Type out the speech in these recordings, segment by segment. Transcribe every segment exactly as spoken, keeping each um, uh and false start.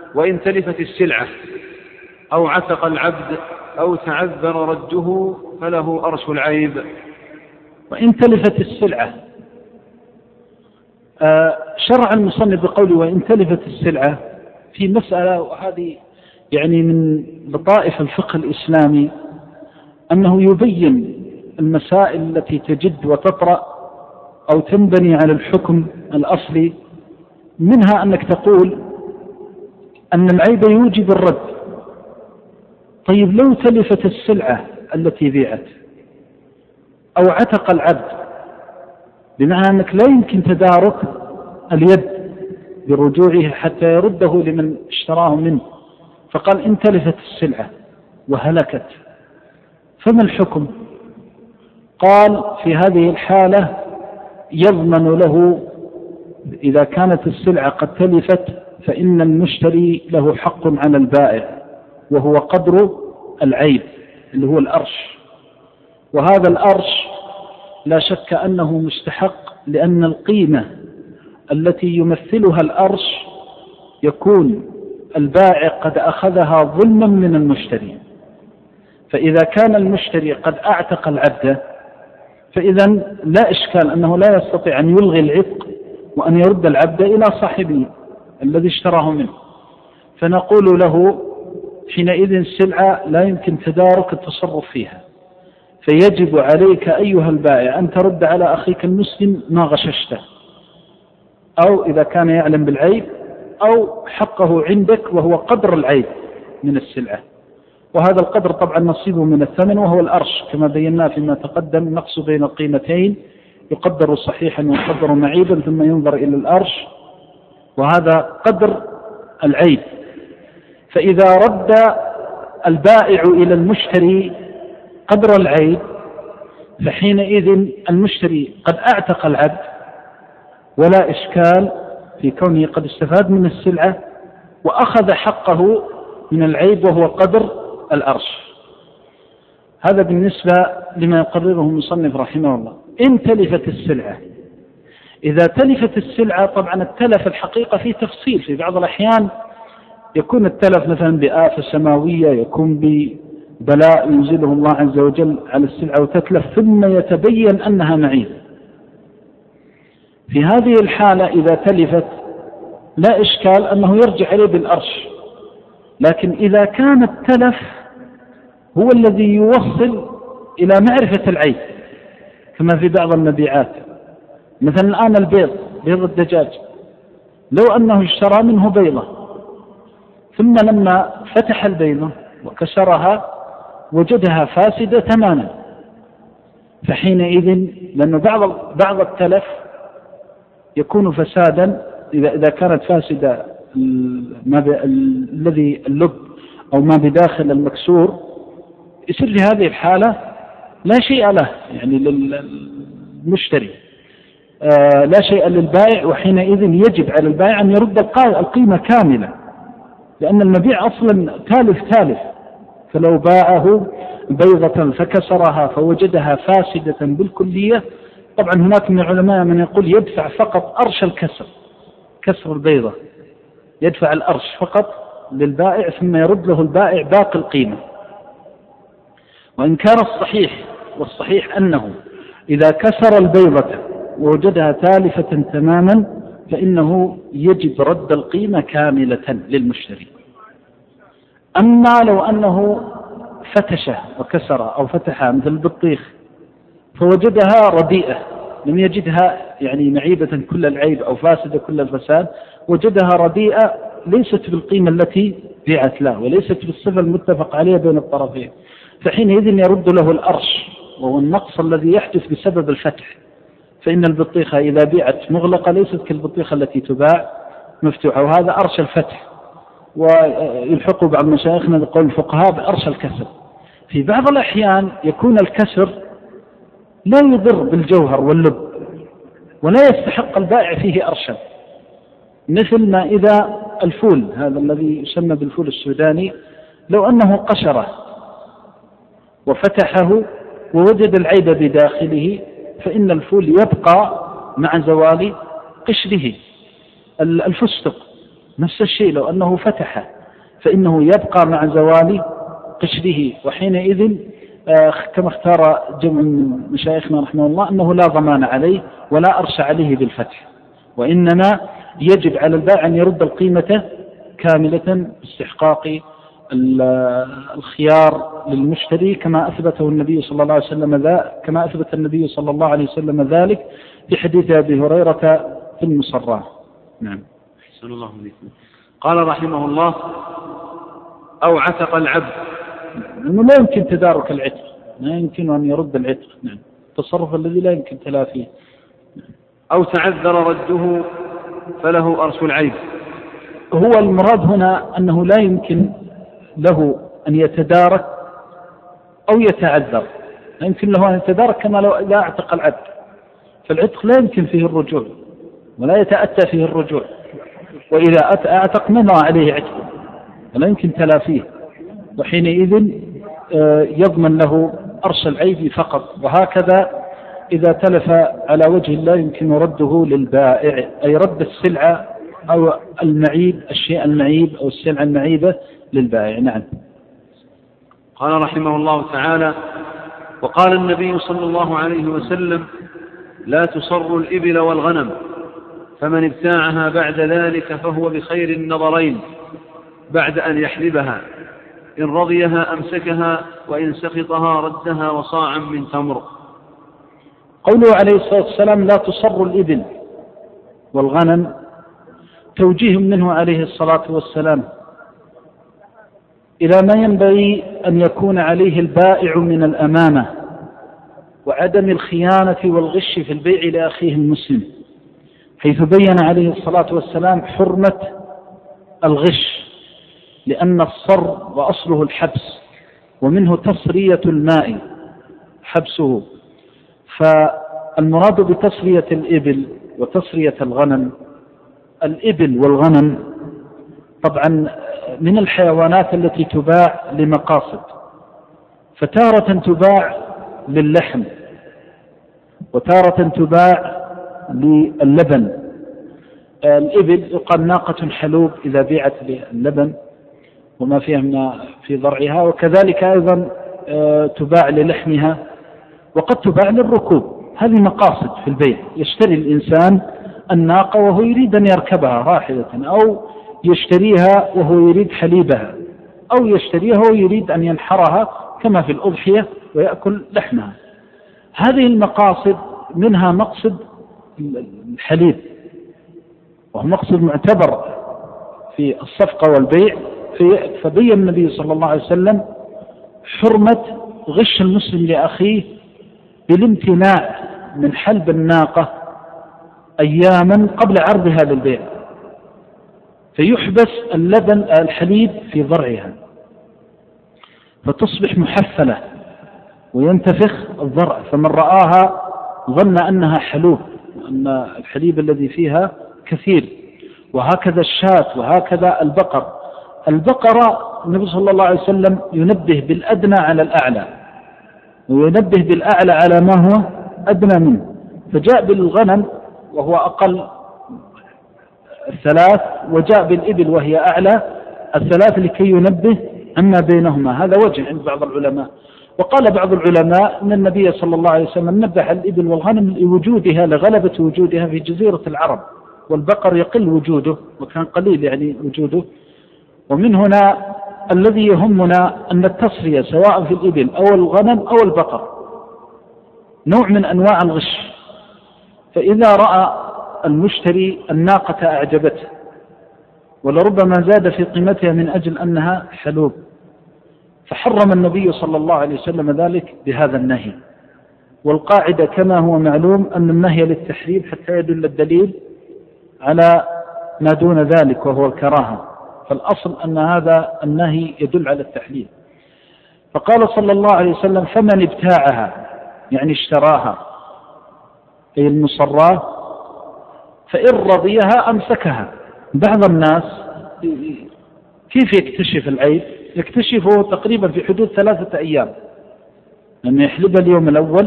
وإن تلفت السلعة أو عتق العبد أو تعذر رده فله أرش العيب. وإن تلفت السلعة، آه شرع المصنف بقوله وإن تلفت السلعة في مسألة، وهذه يعني من لطائف الفقه الإسلامي، أنه يبين المسائل التي تجد وتطرأ أو تنبني على الحكم الأصلي. منها أنك تقول أن العيب يوجب الرد. طيب لو تلفت السلعة التي بيعت أو عتق العبد، بمعنى أنك لا يمكن تدارك اليد برجوعه حتى يرده لمن اشتراه منه، فقال إن تلفت السلعة وهلكت فما الحكم؟ قال في هذه الحالة يضمن له إذا كانت السلعة قد تلفت فإن المشتري له حق على البائع، وهو قدر العيب اللي هو الأرش. وهذا الأرش لا شك أنه مستحق، لأن القيمة التي يمثلها الأرش يكون البائع قد أخذها ظلما من المشتري. فإذا كان المشتري قد أعتق العبد فإذا لا إشكال أنه لا يستطيع أن يلغي العتق وأن يرد العبد إلى صاحبه الذي اشتراه منه. فنقول له حينئذ السلعة لا يمكن تدارك التصرف فيها، فيجب عليك أيها البائع أن ترد على أخيك المسلم ما غششته، أو إذا كان يعلم بالعيب أو حقه عندك وهو قدر العيب من السلعة. وهذا القدر طبعا نصيبه من الثمن وهو الأرش، كما بينا فيما تقدم نقص بين القيمتين يقدر صحيحا ويقدر معيبا ثم ينظر إلى الأرش، وهذا قدر العيب. فإذا رد البائع إلى المشتري قدر العيب فحينئذ المشتري قد أعتق العبد ولا إشكال في كونه قد استفاد من السلعة وأخذ حقه من العيب وهو قدر الأرش. هذا بالنسبة لما يقرره المصنف رحمه الله. إن تلفت السلعة، إذا تلفت السلعة طبعا التلف الحقيقة فيه تفصيل، في بعض الأحيان يكون التلف مثلا بآفة سماوية، يكون ببلاء ينزله الله عز وجل على السلعة وتتلف ثم يتبين أنها معيبة. في هذه الحالة إذا تلفت لا إشكال أنه يرجع إليه بالأرش. لكن إذا كان التلف هو الذي يوصل إلى معرفة العيب كما في بعض المبيعات، مثلا الآن البيض، بيض الدجاج، لو أنه اشترى منه بيضة ثم لما فتح البيضة وكسرها وجدها فاسدة تماما، فحينئذ لأن بعض بعض التلف يكون فسادا إذا إذا كانت فاسدة الذي اللب أو ما بداخل المكسور، يصير في هذه الحالة لا شيء له يعني للمشتري، آه لا شيء للبائع، وحينئذ يجب على البائع أن يرد القيمة كاملة، لأن المبيع أصلا تالف تالف. فلو باعه بيضة فكسرها فوجدها فاسدة بالكلية، طبعا هناك من العلماء من يقول يدفع فقط أرش الكسر، كسر البيضة يدفع الأرش فقط للبائع ثم يرد له البائع باقي القيمة. وإن كان الصحيح والصحيح أنه إذا كسر البيضة ووجدها تالفة تماما فإنه يجب رد القيمة كاملة للمشتري. أما لو أنه فتشه وكسر أو فتحها مثل البطيخ فوجدها رديئة، لم يجدها يعني معيبة كل العيب أو فاسدة كل الفساد، وجدها رديئة ليست بالقيمة التي بيعت له وليست بالصفة المتفق عليها بين الطرفين، فحينئذ يرد له الأرش وهو النقص الذي يحدث بسبب الفتح. فإن البطيخة إذا بيعت مغلقة ليست كالبطيخة التي تباع مفتوحة، وهذا أرش الفتح. ويلحق بعض مشايخنا بقول الفقهاء بأرش الكسر. في بعض الأحيان يكون الكسر لا يضر بالجوهر واللب ولا يستحق البائع فيه أرشا، مثل ما إذا الفول هذا الذي يسمى بالفول السوداني لو أنه قشره وفتحه ووجد العيب بداخله فإن الفول يبقى مع زوال قشره. الفستق نفس الشيء لو أنه فتح فإنه يبقى مع زوال قشره، وحينئذ كما اختار جمع من مشايخنا رحمه الله أنه لا ضمان عليه ولا أرش عليه بالفتح، وإنما يجب على البائع أن يرد القيمة كاملة باستحقاق الخيار للمشتري كما أثبته النبي صلى الله عليه وسلم ذا كما أثبت النبي صلى الله عليه وسلم ذلك في حديث أبي هريرة في المصرى. نعم. أحسن الله عليكم. قال رحمه الله: أو عتق العبد، إنه لا يمكن تدارك العتق، لا يمكن أن يرد العتق. نعم. التصرف الذي لا يمكن تلافيه. أو تعذر رده فله أرش العيب. هو المراد هنا أنه لا يمكن له أن يتدارك أو يتعذر، لا يمكن له أن يتدارك كما لو إذا اعتق العبد، فالعتق لا يمكن فيه الرجوع ولا يتأتى فيه الرجوع، وإذا أعتق منع عليه عتق ولا يمكن تلافيه، وحينئذ يضمن له أرش العيب فقط. وهكذا إذا تلف على وجه لا يمكن رده للبائع، أي رد السلعة أو المعيب الشيء المعيب أو السلعة المعيبة للبائع. نعم. قال رحمه الله تعالى: وقال النبي صلى الله عليه وسلم: لا تصر الإبل والغنم، فمن ابتاعها بعد ذلك فهو بخير النظرين بعد أن يحلبها، إن رضيها أمسكها وإن سخطها ردها وصاعا من تمر. قوله عليه الصلاة والسلام: لا تصر الإبل والغنم، توجيه منه عليه الصلاة والسلام إلى ما ينبغي أن يكون عليه البائع من الأمانة وعدم الخيانة والغش في البيع لأخيه المسلم، حيث بين عليه الصلاة والسلام حرمة الغش، لأن الصر وأصله الحبس، ومنه تصرية الماء حبسه. فالمراد بتصرية الإبل وتصرية الغنم، الإبل والغنم طبعا من الحيوانات التي تباع لمقاصد، فتارة تباع للحم وتارة تباع للبن. الإبل يقال ناقة حلوب إذا بيعت للبن وما فيها في ضرعها، وكذلك أيضا تباع للحمها، وقد تباع للركوب. هذه مقاصد في البيع، يشتري الإنسان الناقة وهو يريد أن يركبها راحلة، أو يشتريها وهو يريد حليبها، أو يشتريها وهو يريد أن ينحرها كما في الأضحية ويأكل لحمها. هذه المقاصد منها مقصد الحليب، وهو مقصد معتبر في الصفقة والبيع، فبين النبي صلى الله عليه وسلم حرمة غش المسلم لأخيه بالامتناع من حلب الناقة أياما قبل عرضها للبيع، فيحبس اللبن الحليب في ضرعها فتصبح محفلة وينتفخ الضرع، فمن رآها ظن أنها حلوب، أن الحليب الذي فيها كثير. وهكذا الشاة وهكذا البقر. البقرة النبي صلى الله عليه وسلم ينبه بالأدنى على الأعلى، وينبه بالأعلى على ما هو أدنى منه، فجاء بالغنم وهو أقل الثلاث، وجاء بالإبل وهي أعلى الثلاث لكي ينبه عما بينهما. هذا وجه عند بعض العلماء. وقال بعض العلماء أن النبي صلى الله عليه وسلم نبه الإبل والغنم لوجودها لغلبة وجودها في جزيرة العرب، والبقر يقل وجوده وكان قليل يعني وجوده. ومن هنا الذي يهمنا أن التصرية سواء في الإبل أو الغنم أو البقر نوع من أنواع الغش. فإذا رأى المشتري الناقة أعجبته ولربما زاد في قيمتها من أجل أنها حلوب، فحرم النبي صلى الله عليه وسلم ذلك بهذا النهي. والقاعدة كما هو معلوم أن النهي للتحريم حتى يدل الدليل على ما دون ذلك وهو الكراهة، فالأصل أن هذا النهي يدل على التحليل. فقال صلى الله عليه وسلم: فمن ابتاعها يعني اشتراها أي المصراه فإن رضيها أمسكها. بعض الناس كيف يكتشف العيب؟ يكتشفه تقريبا في حدود ثلاثة أيام، لأنه يحلب اليوم الأول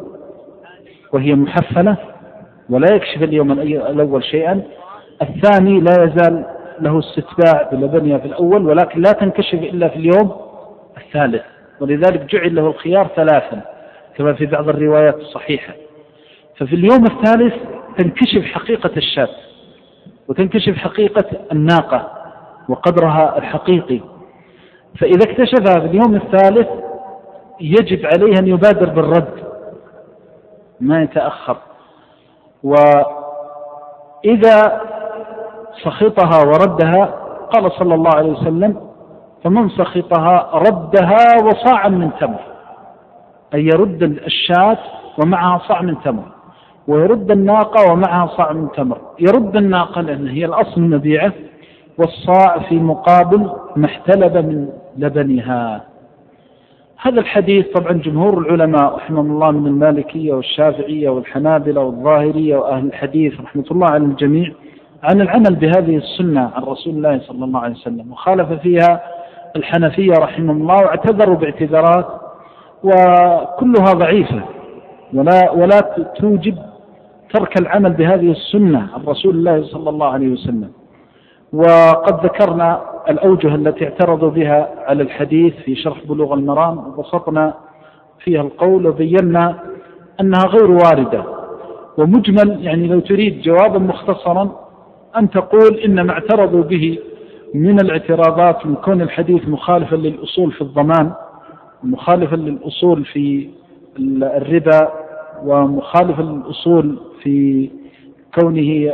وهي محفلة ولا يكشف اليوم الأول شيئا، الثاني لا يزال له استتباع بلبنها في الأول، ولكن لا تنكشف إلا في اليوم الثالث، ولذلك جعل له الخيار ثلاثا كما في بعض الروايات الصحيحة. ففي اليوم الثالث تنكشف حقيقة الشاة وتنكشف حقيقة الناقة وقدرها الحقيقي، فإذا اكتشفها في اليوم الثالث يجب عليه أن يبادر بالرد ما يتأخر. وإذا سخطها وردها قال صلى الله عليه وسلم: فمن سخطها ردها وصاعا من تمر، أي يرد الشاة ومعها صاع من تمر، ويرد الناقة ومعها صاع من تمر. يرد الناقة لأن هي الأصل المبيعة، والصاع في مقابل ما احتلب من لبنها. هذا الحديث طبعا جمهور العلماء رحمهم الله من المالكية والشافعية والحنابلة والظاهرية وأهل الحديث رحمة الله على الجميع عن العمل بهذه السنة عن رسول الله صلى الله عليه وسلم، وخالف فيها الحنفية رحمهم الله واعتذروا باعتذارات وكلها ضعيفة ولا, ولا توجب ترك العمل بهذه السنة عن رسول الله صلى الله عليه وسلم. وقد ذكرنا الأوجه التي اعترضوا بها على الحديث في شرح بلوغ المرام، وبسطنا فيها القول وبينا أنها غير واردة. ومجمل يعني لو تريد جوابا مختصرا أن تقول إن ما اعترضوا به من الاعتراضات من كون الحديث مخالفا للأصول في الضمان، ومخالفا للأصول في الربا، ومخالفا للأصول في كونه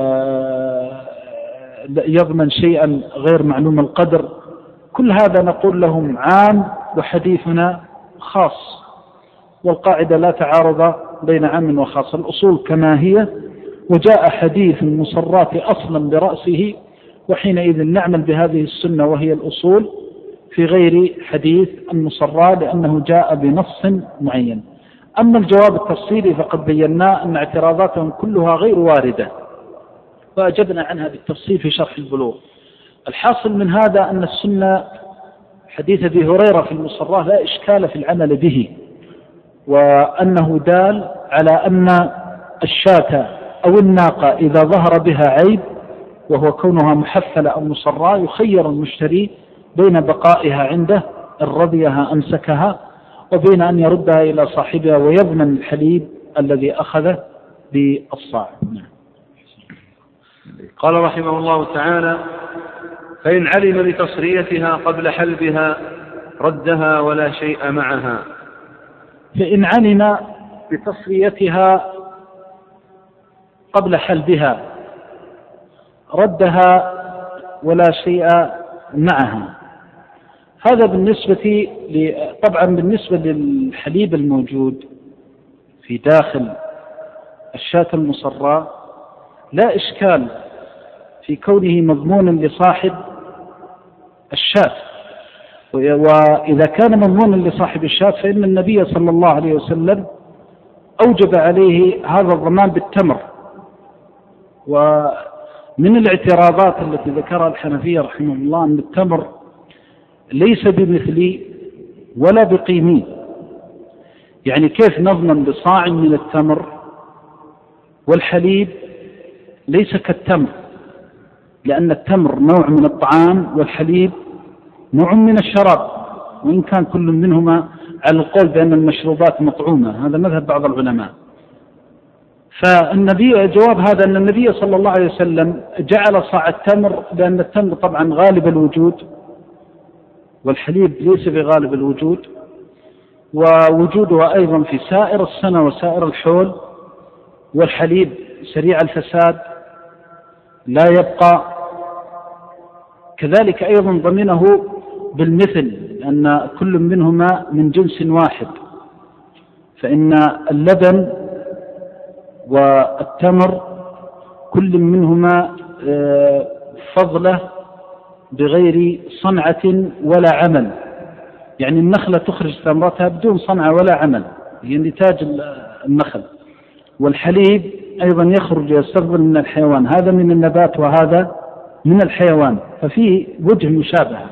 يضمن شيئا غير معلوم القدر، كل هذا نقول لهم عام وحديثنا خاص، والقاعدة لا تعارض بين عام وخاص، الأصول كما هي، وجاء حديث المصرات أصلا برأسه، وحينئذ نعمل بهذه السنة وهي الأصول في غير حديث المصرى لأنه جاء بنص معين. أما الجواب التفصيلي فقد بينا أن اعتراضاتهم كلها غير واردة وأجبنا عنها بالتفصيل في شرح البلوغ. الحاصل من هذا أن السنة حديث أبي هريرة في المصرى لا إشكال في العمل به، وأنه دال على أن الشاة أو الناقة إذا ظهر بها عيب وهو كونها محفلة أو مصرى يخير المشتري بين بقائها عنده إن رضيها أمسكها، وبين أن يردها إلى صاحبها ويضمن الحليب الذي أخذه بالصاع. قال رحمه الله تعالى: فإن علم بتصريتها قبل حلبها ردها ولا شيء معها. فإن علم بتصريتها قبل حلبها ردها ولا شيء معها. هذا بالنسبة طبعا بالنسبة للحليب الموجود في داخل الشاة المصرى لا إشكال في كونه مضمون لصاحب الشاة، وإذا كان مضمونا لصاحب الشاة فإن النبي صلى الله عليه وسلم أوجب عليه هذا الضمان بالتمر. ومن الاعتراضات التي ذكرها الحنفية رحمه الله أن التمر ليس بمثلي ولا بقيمي، يعني كيف نضمن بصاع من التمر والحليب ليس كالتمر، لأن التمر نوع من الطعام والحليب نوع من الشراب، وإن كان كل منهما على القول بأن المشروبات مطعومة، هذا مذهب بعض العلماء. فالنبي جواب هذا أن النبي صلى الله عليه وسلم جعل صاع التمر، لأن التمر طبعا غالب الوجود والحليب ليس بغالب الوجود، ووجودها أيضا في سائر السنة وسائر الحول، والحليب سريع الفساد لا يبقى. كذلك أيضا ضمنه بالمثل أن كل منهما من جنس واحد، فإن اللبن والتمر كل منهما فضله بغير صنعة ولا عمل، يعني النخلة تخرج ثمرتها بدون صنعة ولا عمل، هي نتاج النخل. والحليب أيضا يخرج يستخدم من الحيوان، هذا من النبات وهذا من الحيوان، ففيه وجه مشابهة.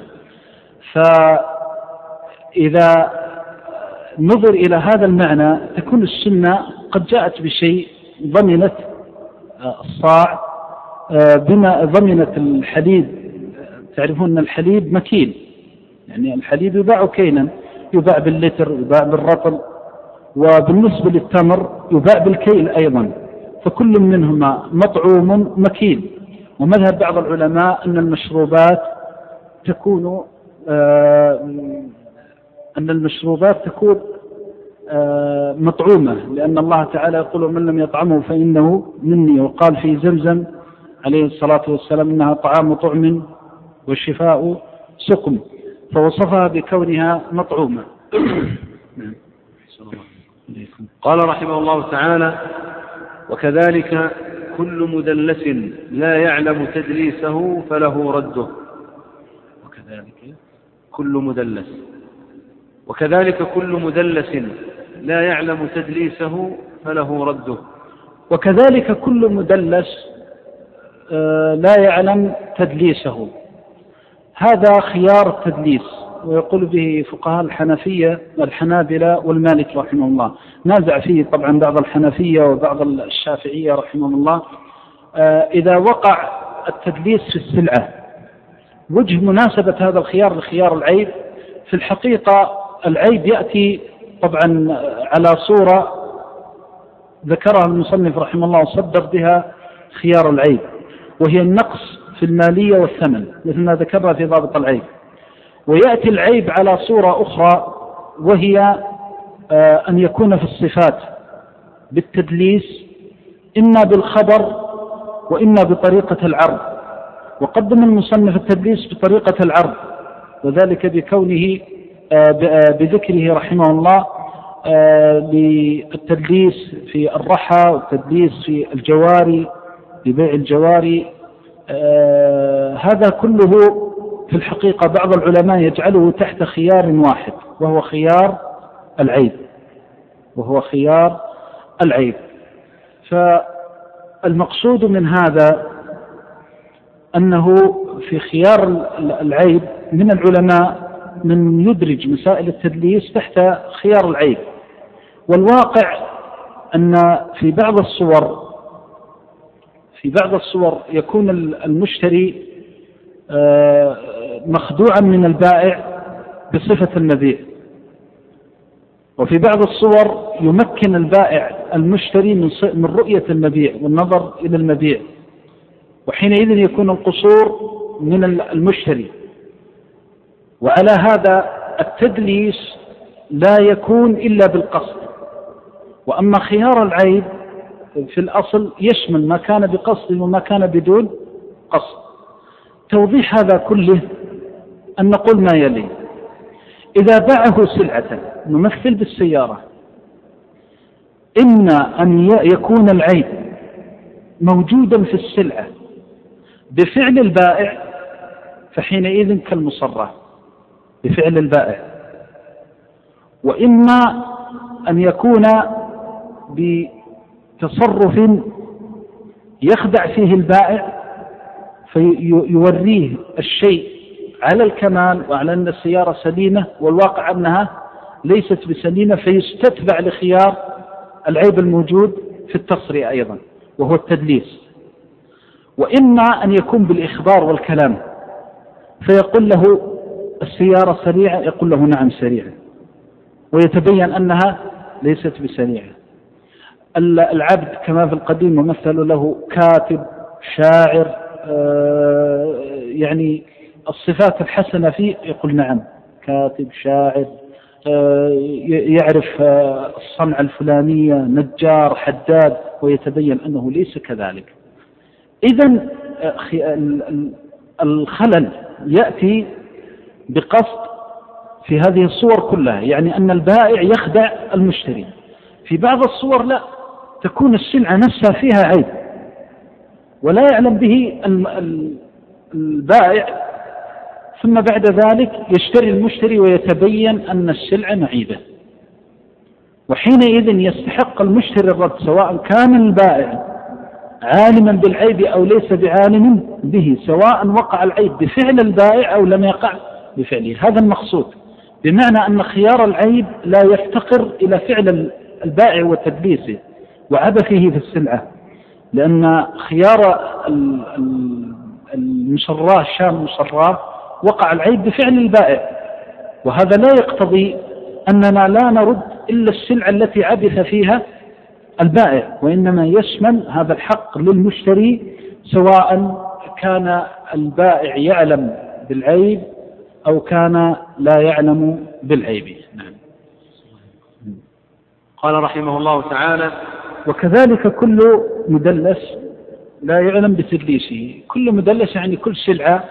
فإذا نظر إلى هذا المعنى تكون السنة قد جاءت بشيء ضمنت الصاع بما ضمنت الحليب. تعرفون أن الحليب مكيل، يعني الحليب يباع كينا، يباع باللتر، يباع بالرطل، وبالنسبة للتمر يباع بالكيل أيضا، فكل منهما مطعوم مكيل. ومذهب بعض العلماء أن المشروبات تكون آه أن المشروبات تكون آه مطعومة، لأن الله تعالى يقول من لم يطعمه فإنه مني، وقال في زمزم عليه الصلاة والسلام إنها طعام طعم والشفاء سقم، فوصفها بكونها مطعومة. قال رحمه الله تعالى: وكذلك كل مدلس لا يعلم تدليسه فله رده. وكذلك كل مدلس وكذلك كل مدلس لا يعلم تدليسه فله رده. وكذلك كل مدلس لا يعلم تدليسه، هذا خيار التدليس، ويقول به فقهاء الحنفية والحنابلة والمالك رحمه الله. نازع فيه طبعا بعض الحنفية وبعض الشافعية رحمه الله. إذا وقع التدليس في السلعة، وجه مناسبة هذا الخيار لخيار العيب، في الحقيقة العيب يأتي طبعا على صورة ذكرها المصنف رحمه الله وصدر بها خيار العيب، وهي النقص في المالية والثمن مثل ما ذكرنا في ضابط العيب. ويأتي العيب على صورة أخرى، وهي أن يكون في الصفات بالتدليس، إما بالخبر وإما بطريقة العرض. وقدم المصنف التدليس بطريقة العرض، وذلك بكونه بذكره رحمه الله بالتدليس في الرحى والتدليس في الجواري ببيع الجواري. هذا كله في الحقيقة بعض العلماء يجعله تحت خيار واحد، وهو خيار العيب وهو خيار العيب. فالمقصود من هذا أنه في خيار العيب من العلماء من يدرج مسائل التدليس تحت خيار العيب. والواقع أن في بعض الصور في بعض الصور يكون المشتري مخدوعا من البائع بصفة المبيع، وفي بعض الصور يمكن البائع المشتري من رؤية المبيع والنظر إلى المبيع، وحينئذ يكون القصور من المشتري. وعلى هذا التدليس لا يكون إلا بالقصد. وأما خيار العيب في الأصل يشمل ما كان بقصد وما كان بدون قصد. توضيح هذا كله أن نقول ما يلي: إذا باعه سلعة نمثل بالسيارة، إما أن يكون العيب موجودا في السلعة بفعل البائع، فحينئذ كالمصرة بفعل البائع، وإما أن يكون بتصرف يخدع فيه البائع فيوريه الشيء على الكمال وعلى أن السيارة سليمة والواقع أنها ليست بسليمة، فيستتبع لخيار العيب الموجود في التصريح أيضا وهو التدليس. وإما أن يكون بالإخبار والكلام، فيقول له السيارة سريعة، يقول له نعم سريعة، ويتبين أنها ليست بسريعة. العبد كما في القديم ومثل له كاتب، شاعر، يعني الصفات الحسنة فيه، يقول نعم كاتب، شاعر، يعرف الصنعة الفلانية، نجار، حداد، ويتبين أنه ليس كذلك. إذن الخلل يأتي بقصد في هذه الصور كلها، يعني أن البائع يخدع المشتري. في بعض الصور لا، تكون السلعة نفسها فيها عيب ولا يعلم به البائع، ثم بعد ذلك يشتري المشتري ويتبين أن السلعة معيبة، وحينئذ يستحق المشتري الرد، سواء كان البائع عالما بالعيب أو ليس بعالم به، سواء وقع العيب بفعل البائع أو لم يقع بفعله. هذا المقصود، بمعنى أن خيار العيب لا يفتقر إلى فعل البائع وتدليسه وعبثه في السلعة، لأن خيار المصراه الشام المصراه وقع العيب بفعل البائع، وهذا لا يقتضي أننا لا نرد إلا السلعة التي عبث فيها البائع، وإنما يشمل هذا الحق للمشتري سواء كان البائع يعلم بالعيب أو كان لا يعلم بالعيب. نعم. قال رحمه الله تعالى: وكذلك كل مدلس لا يعلم بتدليسه. كل مدلس يعني كل سلعة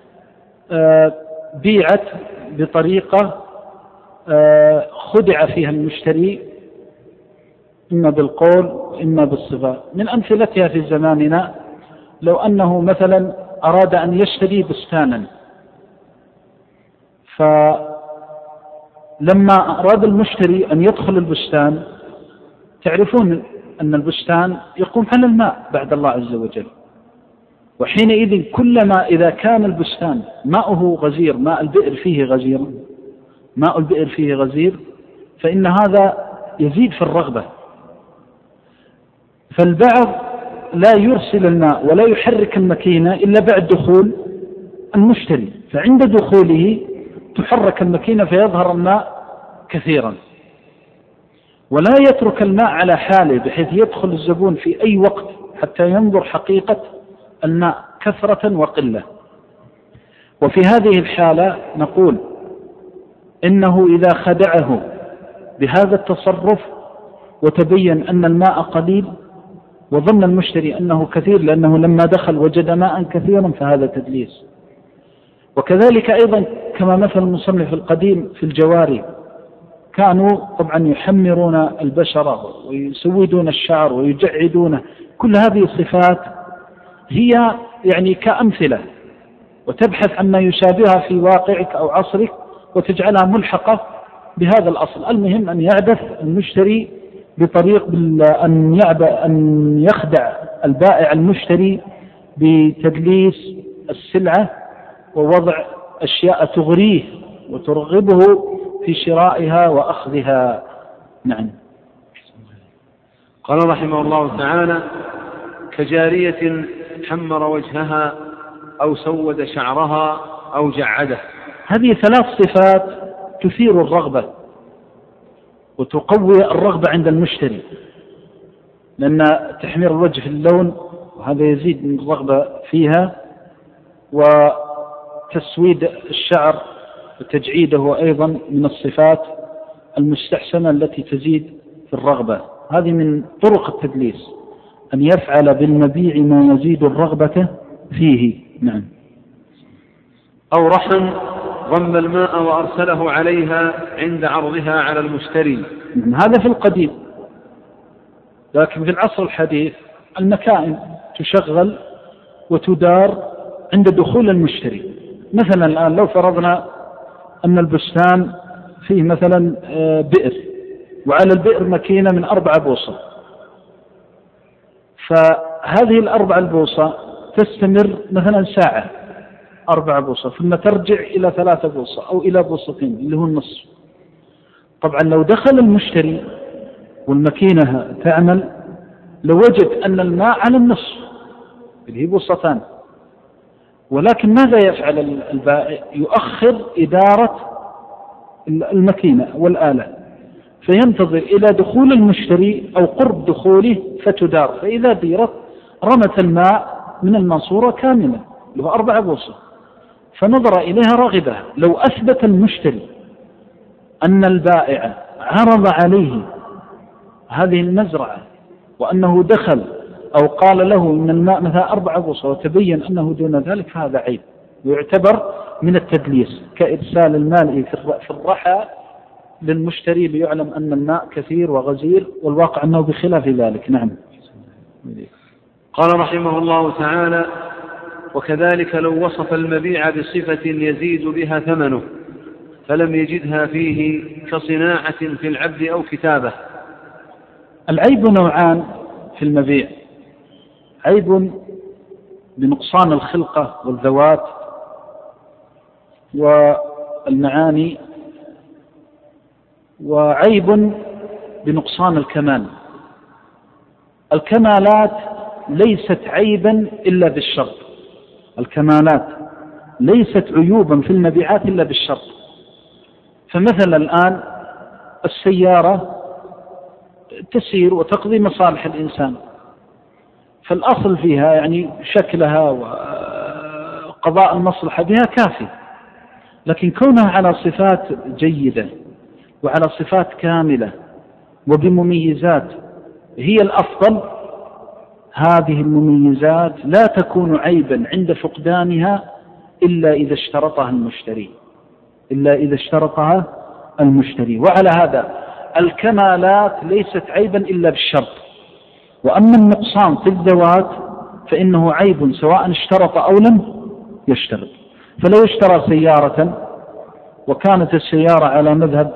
بيعت بطريقة خدع فيها المشتري إما بالقول إما بالصفة. من أمثلتها في زماننا لو أنه مثلا أراد أن يشتري بستانا، فلما أراد المشتري أن يدخل البستان، تعرفون أن البستان يقوم على الماء بعد الله عز وجل، وحينئذ كلما إذا كان البستان ماؤه غزير، ماء البئر فيه غزير، ماء البئر فيه غزير، فإن هذا يزيد في الرغبة. فالبعض لا يرسل الماء ولا يحرك الماكينة إلا بعد دخول المشتري، فعند دخوله تحرك الماكينة فيظهر الماء كثيرا، ولا يترك الماء على حاله بحيث يدخل الزبون في أي وقت حتى ينظر حقيقة الماء كثرة وقلة. وفي هذه الحالة نقول إنه إذا خدعه بهذا التصرف وتبين أن الماء قليل وظن المشتري أنه كثير لأنه لما دخل وجد ماء كثيرا، فهذا تدليس. وكذلك أيضا كما مثل المصنف القديم في الجواري، كانوا طبعا يحمرون البشرة ويسودون الشعر ويجعدونه، كل هذه الصفات هي يعني كأمثلة، وتبحث عما يشابهها في واقعك أو عصرك وتجعلها ملحقة بهذا الأصل. المهم أن يعبث المشتري بطريق أن أن يخدع البائع المشتري بتدليس السلعة ووضع أشياء تغريه وترغبه في شرائها وأخذها. نعم. قال رحمه الله تعالى: كجارية حمر وجهها أو سود شعرها أو جعده. هذه ثلاث صفات تثير الرغبة وتقوي الرغبة عند المشتري، لأن تحمير الوجه في اللون وهذا يزيد من الرغبة فيها، وتسويد الشعر وتجعيده أيضا من الصفات المستحسنة التي تزيد في الرغبة. هذه من طرق التدليس، أن يفعل بالمبيع ما يزيد الرغبة فيه. نعم. أو رحم ضم الماء وأرسله عليها عند عرضها على المشتري. هذا في القديم، لكن في العصر الحديث المكائن تشغل وتدار عند دخول المشتري. مثلا الآن لو فرضنا أن البستان فيه مثلا بئر، وعلى البئر ماكينة من أربعة بوصة، فهذه الأربعة البوصة تستمر مثلا ساعة، أربعة بوصة، ثم ترجع إلى ثلاثة بوصة أو إلى بوصتين اللي هو النصف. طبعا لو دخل المشتري والماكينة تعمل لوجد أن الماء على النصف اللي هي بوصتان، ولكن ماذا يفعل البائع؟ يؤخر إدارة الماكينة والآلة، فينتظر إلى دخول المشتري أو قرب دخوله فتدار، فإذا ديرت رمت الماء من الماسورة كاملة اللي هو أربعة بوصة، فنظر إليها راغبة. لو أثبت المشتري أن البائع عرض عليه هذه المزرعة وأنه دخل أو قال له إن الماء مثلا أربعة بوصة وتبين أنه دون ذلك، فهذا عيب ويعتبر من التدليس، كإرسال المال في الرحى للمشتري ليعلم أن الماء كثير وغزير، والواقع أنه بخلاف ذلك. نعم. قال رحمه الله تعالى: وكذلك لو وصف المبيع بصفة يزيد بها ثمنه فلم يجدها فيه كصناعة في العبد أو كتابة. العيب نوعان في المبيع: عيب بنقصان الخلقة والذوات والمعاني، وعيب بنقصان الكمال. الكمالات ليست عيبا إلا بالشرط. الكمالات ليست عيوبا في المبيعات إلا بالشرط. فمثلا الآن السيارة تسير وتقضي مصالح الإنسان، فالأصل فيها يعني شكلها وقضاء المصلحة بها كافي، لكن كونها على صفات جيدة وعلى صفات كاملة وبمميزات هي الأفضل، هذه المميزات لا تكون عيبا عند فقدانها إلا إذا اشترطها المشتري إلا إذا اشترطها المشتري. وعلى هذا الكمالات ليست عيبا إلا بالشرط. وأما النقصان في الذوات فإنه عيب سواء اشترط أو لم يشترط. فلو اشترى سيارة وكانت السيارة على مذهب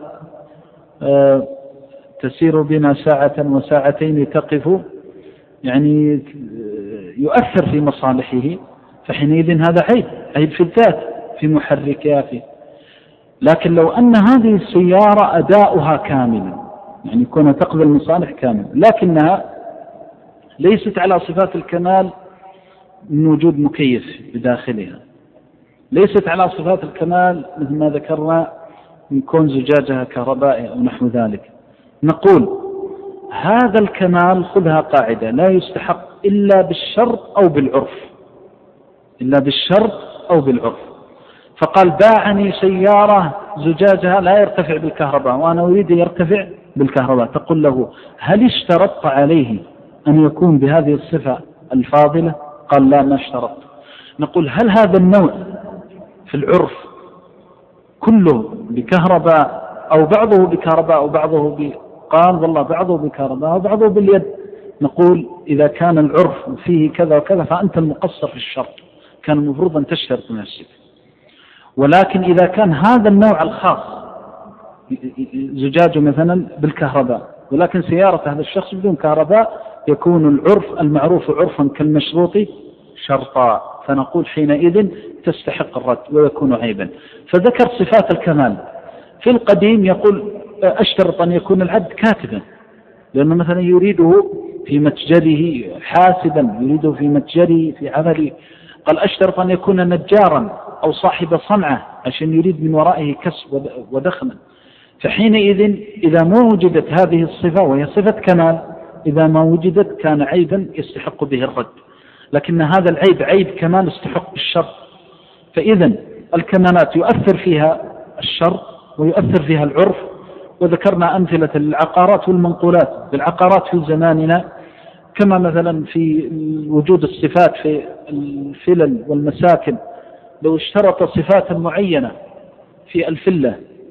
آه تسير بنا ساعة وساعتين تقف، يعني يؤثر في مصالحه، فحينئذ هذا عيب عيب في الذات في محركها فيه. لكن لو أن هذه السيارة أداؤها كاملا، يعني كونها تقضي المصالح كاملا، لكنها ليست على صفات الكمال من وجود مكيف بداخلها، ليست على صفات الكمال مثل ما ذكرنا من كون زجاجها كهربائي أو نحو ذلك، نقول هذا الكمال خذها قاعدة لا يستحق إلا بالشرط أو بالعرف إلا بالشرط أو بالعرف. فقال باعني سيارة زجاجها لا يرتفع بالكهرباء وأنا أريد يرتفع بالكهرباء، تقول له هل اشترطت عليه أن يكون بهذه الصفة الفاضلة؟ قال لا ما اشترطت. نقول هل هذا النوع في العرف كله بكهرباء أو بعضه بكهرباء أو بعضه ب... قال والله بعضه بكهرباء وبعضه باليد. نقول إذا كان العرف فيه كذا وكذا فأنت المقصر في الشرط، كان المفروض أن تشترط نفسك. ولكن إذا كان هذا النوع الخاص زجاجه مثلا بالكهرباء ولكن سيارة هذا الشخص بدون كهرباء، يكون العرف المعروف عرفا كالمشروط شرطا، فنقول حينئذ تستحق الرد ويكون عيبا. فذكر صفات الكمال. في القديم يقول أشترط أن يكون العبد كاتبا، لأنه مثلا يريده في متجره حاسبا، يريده في متجره في عمله. قال أشترط أن يكون نجارا أو صاحب صنعة عشان يريد من ورائه كسب ودخلا. فحينئذ إذا ما وجدت هذه الصفة وهي صفة كمال، إذا ما وجدت كان عيبا يستحق به الرد، لكن هذا العيب عيب كمال استحق بالشرط. فإذا الكمالات يؤثر فيها الشرط ويؤثر فيها العرف. وذكرنا أمثلة العقارات والمنقولات. بالعقارات في زماننا كما مثلا في وجود الصفات في الفلل والمساكن، لو اشترط صفات معينة في الفلة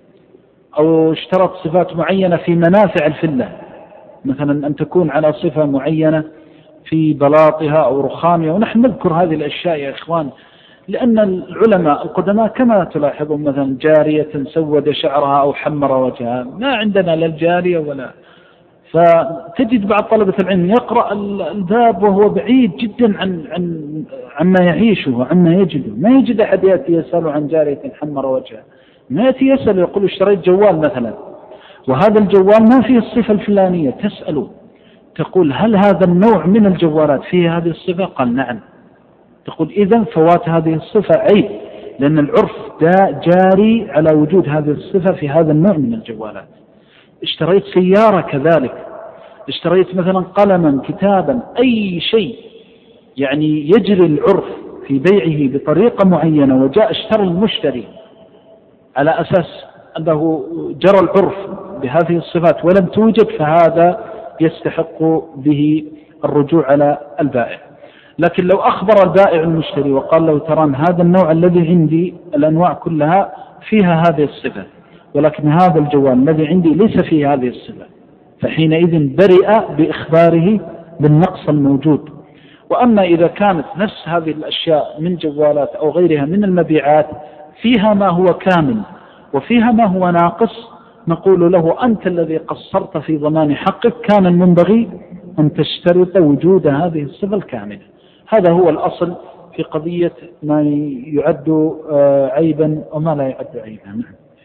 أو اشترط صفات معينة في منافع الفلة، مثلا أن تكون على صفة معينة في بلاطها أو رخامها، ونحن نذكر هذه الأشياء يا إخوان لأن العلماء القدماء كما تلاحظون مثلا جارية سود شعرها أو حمر وجهها، ما عندنا لا الجارية ولا. فتجد بعض طلبة العلم يقرأ الباب وهو بعيد جدا عن عن عما يعيشه وعما يجده، ما يجد أحد يأتي يسأل عن جارية حمر وجهها، ما يأتي يسأل يقول اشتريت جوال مثلا وهذا الجوال ما فيه الصفة الفلانية، تسأله تقول هل هذا النوع من الجوالات فيه هذه الصفة؟ قال نعم. تقول إذن فوات هذه الصفة عيب، لأن العرف دا جاري على وجود هذه الصفة في هذا النوع من الجوالات. اشتريت سيارة كذلك، اشتريت مثلا قلما كتابا أي شيء يعني يجري العرف في بيعه بطريقة معينة وجاء اشترى المشتري على أساس أنه جرى العرف بهذه الصفات ولم توجد، فهذا يستحق به الرجوع على البائع. لكن لو أخبر البائع المشتري وقال له ترى هذا النوع الذي عندي الأنواع كلها فيها هذه الصفة، ولكن هذا الجوال الذي عندي ليس فيه هذه الصفة، فحينئذ برئ بإخباره بالنقص الموجود. وأما إذا كانت نفس هذه الأشياء من جوالات أو غيرها من المبيعات فيها ما هو كامل وفيها ما هو ناقص، نقول له أنت الذي قصرت في ضمان حقك، كان المنبغي أن تشترط وجود هذه الصفة الكاملة. هذا هو الأصل في قضية ما يعد عيبا وما لا يعد عيبا.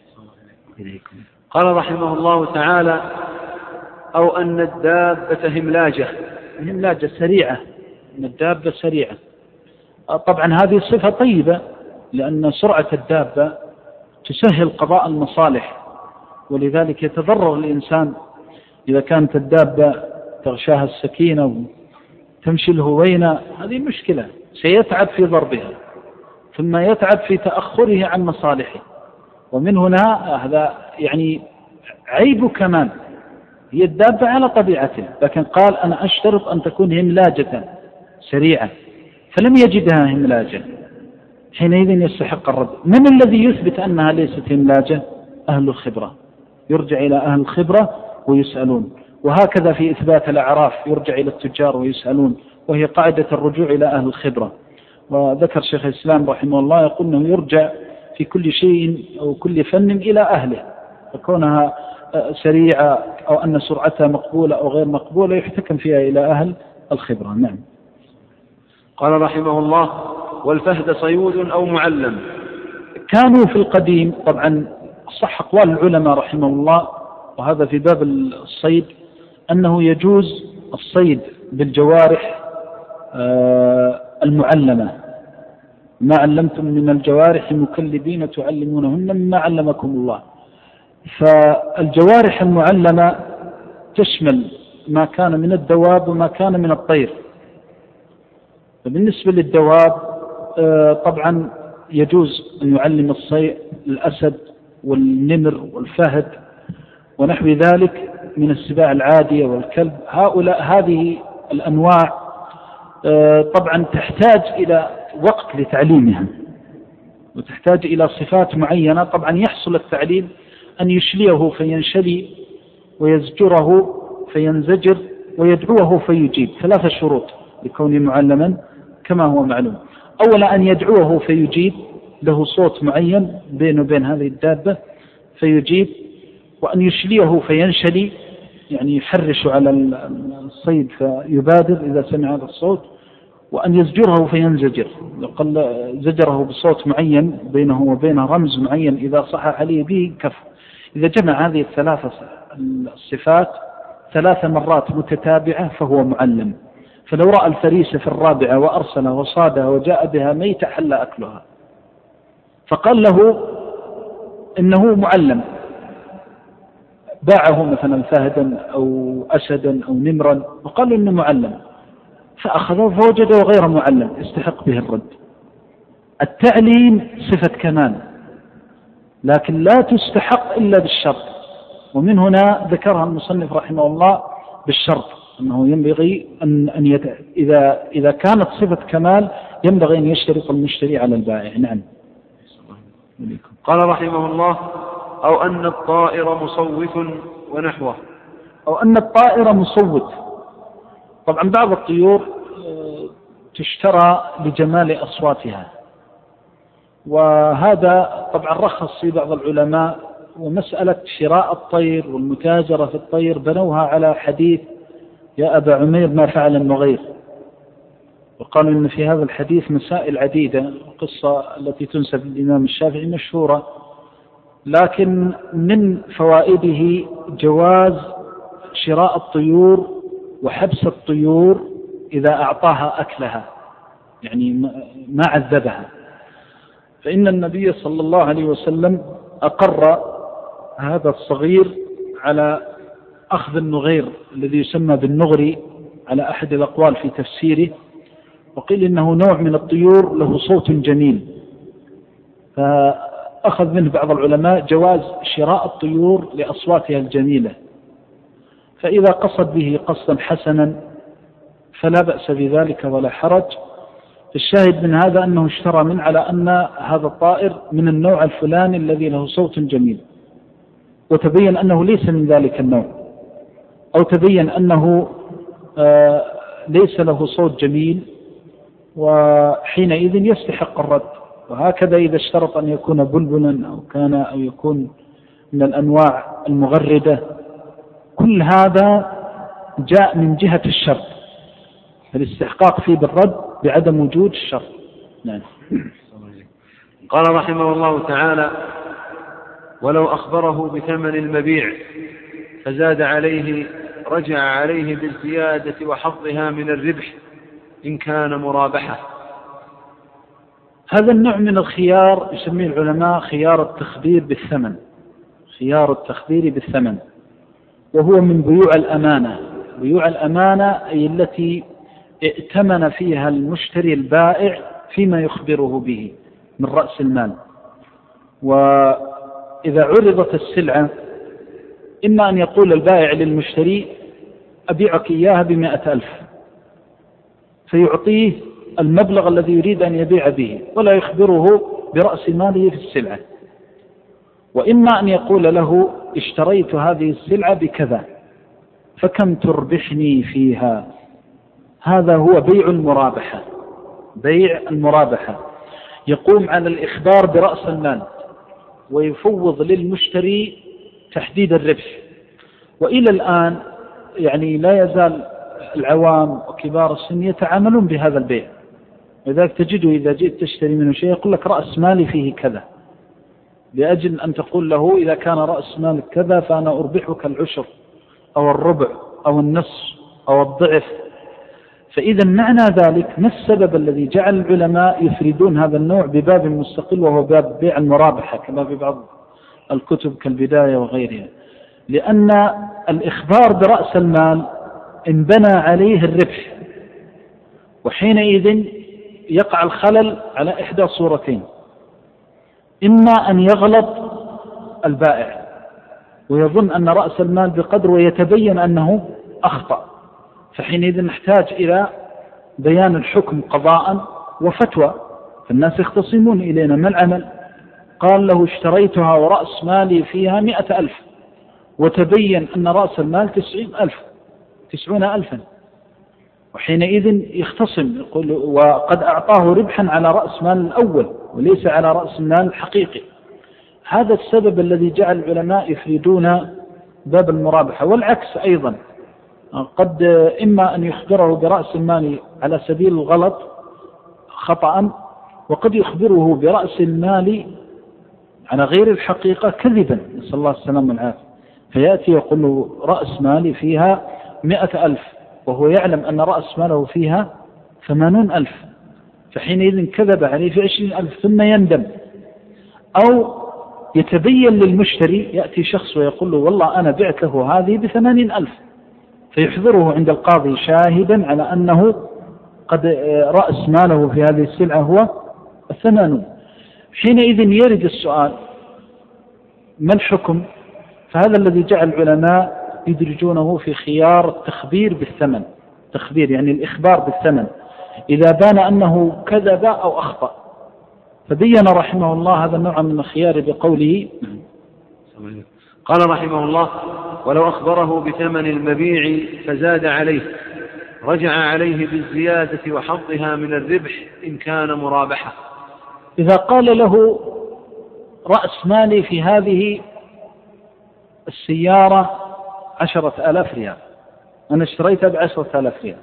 قال رحمه الله تعالى: أو أن الدابة هملاجة. هملاجة سريعة أن الدابة سريعة. طبعا هذه صفة طيبة، لأن سرعة الدابة تسهل قضاء المصالح، ولذلك يتضرر الإنسان إذا كانت الدابة تغشاها السكينة وتمشي الهوينة، هذه مشكلة، سيتعب في ضربها ثم يتعب في تأخره عن مصالحه. ومن هنا هذا يعني عيب كمان، هي الدابة على طبيعتها، لكن قال أنا أشترط أن تكون هملاجة سريعة، فلم يجدها هملاجة، حينئذ يستحق الرد. من الذي يثبت أنها ليست هملاجة؟ أهل الخبرة، يرجع إلى أهل الخبرة ويسألون. وهكذا في إثبات الأعراف يرجع إلى التجار ويسألون، وهي قاعدة الرجوع إلى أهل الخبرة. وذكر شيخ الإسلام رحمه الله يقول أنه يرجع في كل شيء أو كل فن إلى أهله، فكونها سريعة أو أن سرعتها مقبولة أو غير مقبولة يحتكم فيها إلى أهل الخبرة. نعم. قال رحمه الله: والفهد صيود أو معلم. كانوا في القديم، طبعا صح أقوال العلماء رحمه الله، وهذا في باب الصيد، أنه يجوز الصيد بالجوارح المعلمة، ما علمتم من الجوارح مكلبين تعلمونهن مما علمكم الله. فالجوارح المعلمة تشمل ما كان من الدواب وما كان من الطير. فبالنسبة للدواب طبعا يجوز أن يعلم الصيد الأسد والنمر والفهد ونحو ذلك من السباع العادية والكلب. هؤلاء هذه الأنواع طبعا تحتاج إلى وقت لتعليمها، وتحتاج إلى صفات معينة. طبعا يحصل التعليم أن يشليه فينشلي، ويزجره فينزجر، ويدعوه فيجيب. ثلاثة شروط لكونه معلما كما هو معلوم. أولا أن يدعوه فيجيب، له صوت معين بينه وبين هذه الدابة فيجيب، وأن يشليه فينشلي، يعني يحرش على الصيد فيبادر إذا سمع هذا الصوت، وأن يزجره فينزجر، يقول زجره بصوت معين بينه وبينه رمز معين إذا صح عليه به كف. إذا جمع هذه الثلاثة الصفات ثلاث مرات متتابعة فهو معلم. فلو رأى الفريسة في الرابعة وأرسلها وصادها وجاء بها ميتة حل أكلها، فقال له إنه معلم، باعه مثلا فهدا أو أسدا أو نمرا وقال إنه معلم، فأخذه فوجده غير معلم يستحق به الرد. التعليم صفة كمال، لكن لا تستحق إلا بالشرط، ومن هنا ذكرها المصنف رحمه الله بالشرط، أنه ينبغي أن, أن يت... إذا... إذا كانت صفة كمال ينبغي أن يشترط المشتري على البائع. نعم. قال رحمه الله: أو أن الطائر مصوت ونحوه. أو أن الطائر مصوت. طبعا بعض الطيور تشترى لجمال أصواتها، وهذا طبعا رخص في بعض العلماء. ومسألة شراء الطير والمتاجرة في الطير بنوها على حديث يا أبا عمير ما فعل النغير، وقالوا إن في هذا الحديث مسائل عديدة. القصة التي تنسب للإمام الشافعي مشهورة، لكن من فوائده جواز شراء الطيور وحبس الطيور إذا أعطاها أكلها، يعني ما عذبها. فإن النبي صلى الله عليه وسلم أقر هذا الصغير على أخذ النغير الذي يسمى بالنغري على أحد الأقوال في تفسيره، وقيل إنه نوع من الطيور له صوت جميل، فأخذ منه بعض العلماء جواز شراء الطيور لأصواتها الجميلة. فإذا قصد به قصدا حسنا فلا بأس بذلك ولا حرج. الشاهد من هذا أنه اشترى من على أن هذا الطائر من النوع الفلاني الذي له صوت جميل، وتبين أنه ليس من ذلك النوع، أو تبين أنه آه ليس له صوت جميل، وحينئذ يستحق الرد. وهكذا إذا اشترط أن يكون بلبلا أو كان أو يكون من الأنواع المغردة، كل هذا جاء من جهة الشرط، فالاستحقاق فيه بالرد بعدم وجود الشرط. نعم. قال رحمه الله تعالى: ولو أخبره بثمن المبيع فزاد عليه رجع عليه بالزيادة وحظها من الربح، إن كان مرابحة. هذا النوع من الخيار يسميه العلماء خيار التخبير بالثمن، خيار التخبير بالثمن، وهو من بيوع الأمانة. بيوع الأمانة أي التي ائتمن فيها المشتري البائع فيما يخبره به من رأس المال. وإذا عرضت السلعة إما أن يقول البائع للمشتري أبيعك إياها بمائة ألف، فيعطيه المبلغ الذي يريد أن يبيع به ولا يخبره برأس ماله في السلعة. وإما أن يقول له اشتريت هذه السلعة بكذا فكم تربحني فيها. هذا هو بيع المرابحة. بيع المرابحة يقوم على الإخبار برأس المال ويفوض للمشتري تحديد الربح. وإلى الآن يعني لا يزال العوام وكبار السن يتعاملون بهذا البيع، لذلك تجده إذا جئت تشتري منه شيء يقول لك رأس مالي فيه كذا، لأجل أن تقول له إذا كان رأس مالك كذا فأنا أربحك العشر أو الربع أو النصف أو الضعف. فإذا معنى ذلك ما السبب الذي جعل العلماء يفردون هذا النوع بباب مستقل وهو باب بيع المرابحة كما في بعض الكتب كالبداية وغيرها؟ لأن الإخبار برأس المال انبنى عليه الربح، وحينئذ يقع الخلل على إحدى صورتين: إما أن يغلط البائع ويظن أن رأس المال بقدر ويتبين أنه أخطأ، فحينئذ نحتاج إلى بيان الحكم قضاء وفتوى. فالناس يختصمون إلينا ما العمل؟ قال له اشتريتها ورأس مالي فيها مئة ألف وتبين أن رأس المال تسعين ألف تسعون ألفا، وحينئذ يختصم يقول وقد أعطاه ربحا على رأس مال الأول وليس على رأس المال الحقيقي. هذا السبب الذي جعل العلماء يفردون باب المرابحة. والعكس أيضا، قد إما أن يخبره برأس المال على سبيل الغلط خطأ، وقد يخبره برأس المال على غير الحقيقة كذبا، نسأل الله السلامة والعافية، فيأتي يقول له رأس مالي فيها مئة ألف وهو يعلم أن رأس ماله فيها ثمانون ألف، فحينئذ كذب عليه في عشرين ألف ثم يندم. أو يتبين للمشتري، يأتي شخص ويقول له والله أنا بعت له هذه بثمانين ألف، فيحضره عند القاضي شاهدا على أنه قد رأس ماله في هذه السلعة هو الثمانون. حينئذ يرد السؤال ما الحكم؟ فهذا الذي جعل العلماء يدرجونه في خيار التخبير بالثمن. تخبير يعني الإخبار بالثمن إذا بان أنه كذب أو أخطأ. فبين رحمه الله هذا النوع من الخيار بقوله: قال رحمه الله: ولو أخبره بثمن المبيع فزاد عليه رجع عليه بالزيادة وحظها من الربح إن كان مرابحة. إذا قال له رأس مالي في هذه السيارة عشرة آلاف ريال، أنا اشتريتها بعشرة آلاف ريال،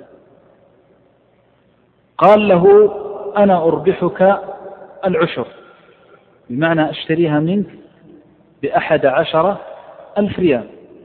قال له أنا أربحك العشر، بمعنى أشتريها منك بأحد عشر ألف ريال،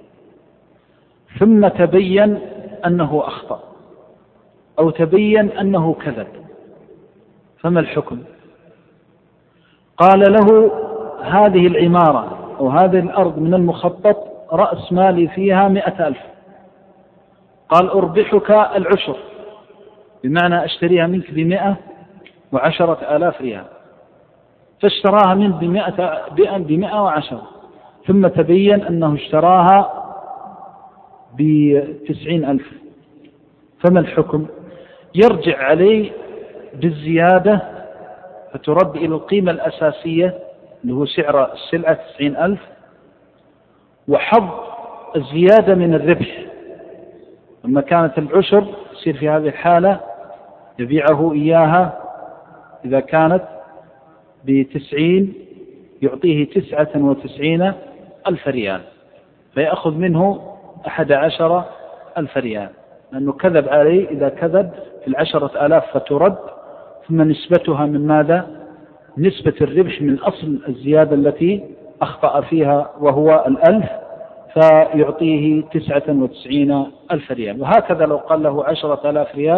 ثم تبين أنه أخطأ أو تبين أنه كذب، فما الحكم؟ قال له هذه العمارة أو هذه الأرض من المخطط رأس مالي فيها مئة ألف، قال أربحك العشر، بمعنى أشتريها منك بمئة وعشرة آلاف ريال، فاشتراها منك بمئة, بمئة وعشرة، ثم تبين أنه اشتراها بتسعين ألف، فما الحكم؟ يرجع عليه بالزيادة فترد إلى القيمة الأساسية اللي هو سعر السلعة تسعين ألف، وحظ الزيادة من الربح. لما كانت العشر يصير في هذه الحالة يبيعه إياها إذا كانت بتسعين يعطيه تسعة وتسعين ألف ريال، فيأخذ منه أحد عشر ألف ريال، لأنه كذب عليه. إذا كذب في العشرة آلاف فترد، ثم نسبتها من ماذا؟ نسبة الربح من أصل الزيادة التي أخطأ فيها وهو الألف، فيعطيه تسعة وتسعين ألف ريال. وهكذا لو قال له عشرة آلاف ريال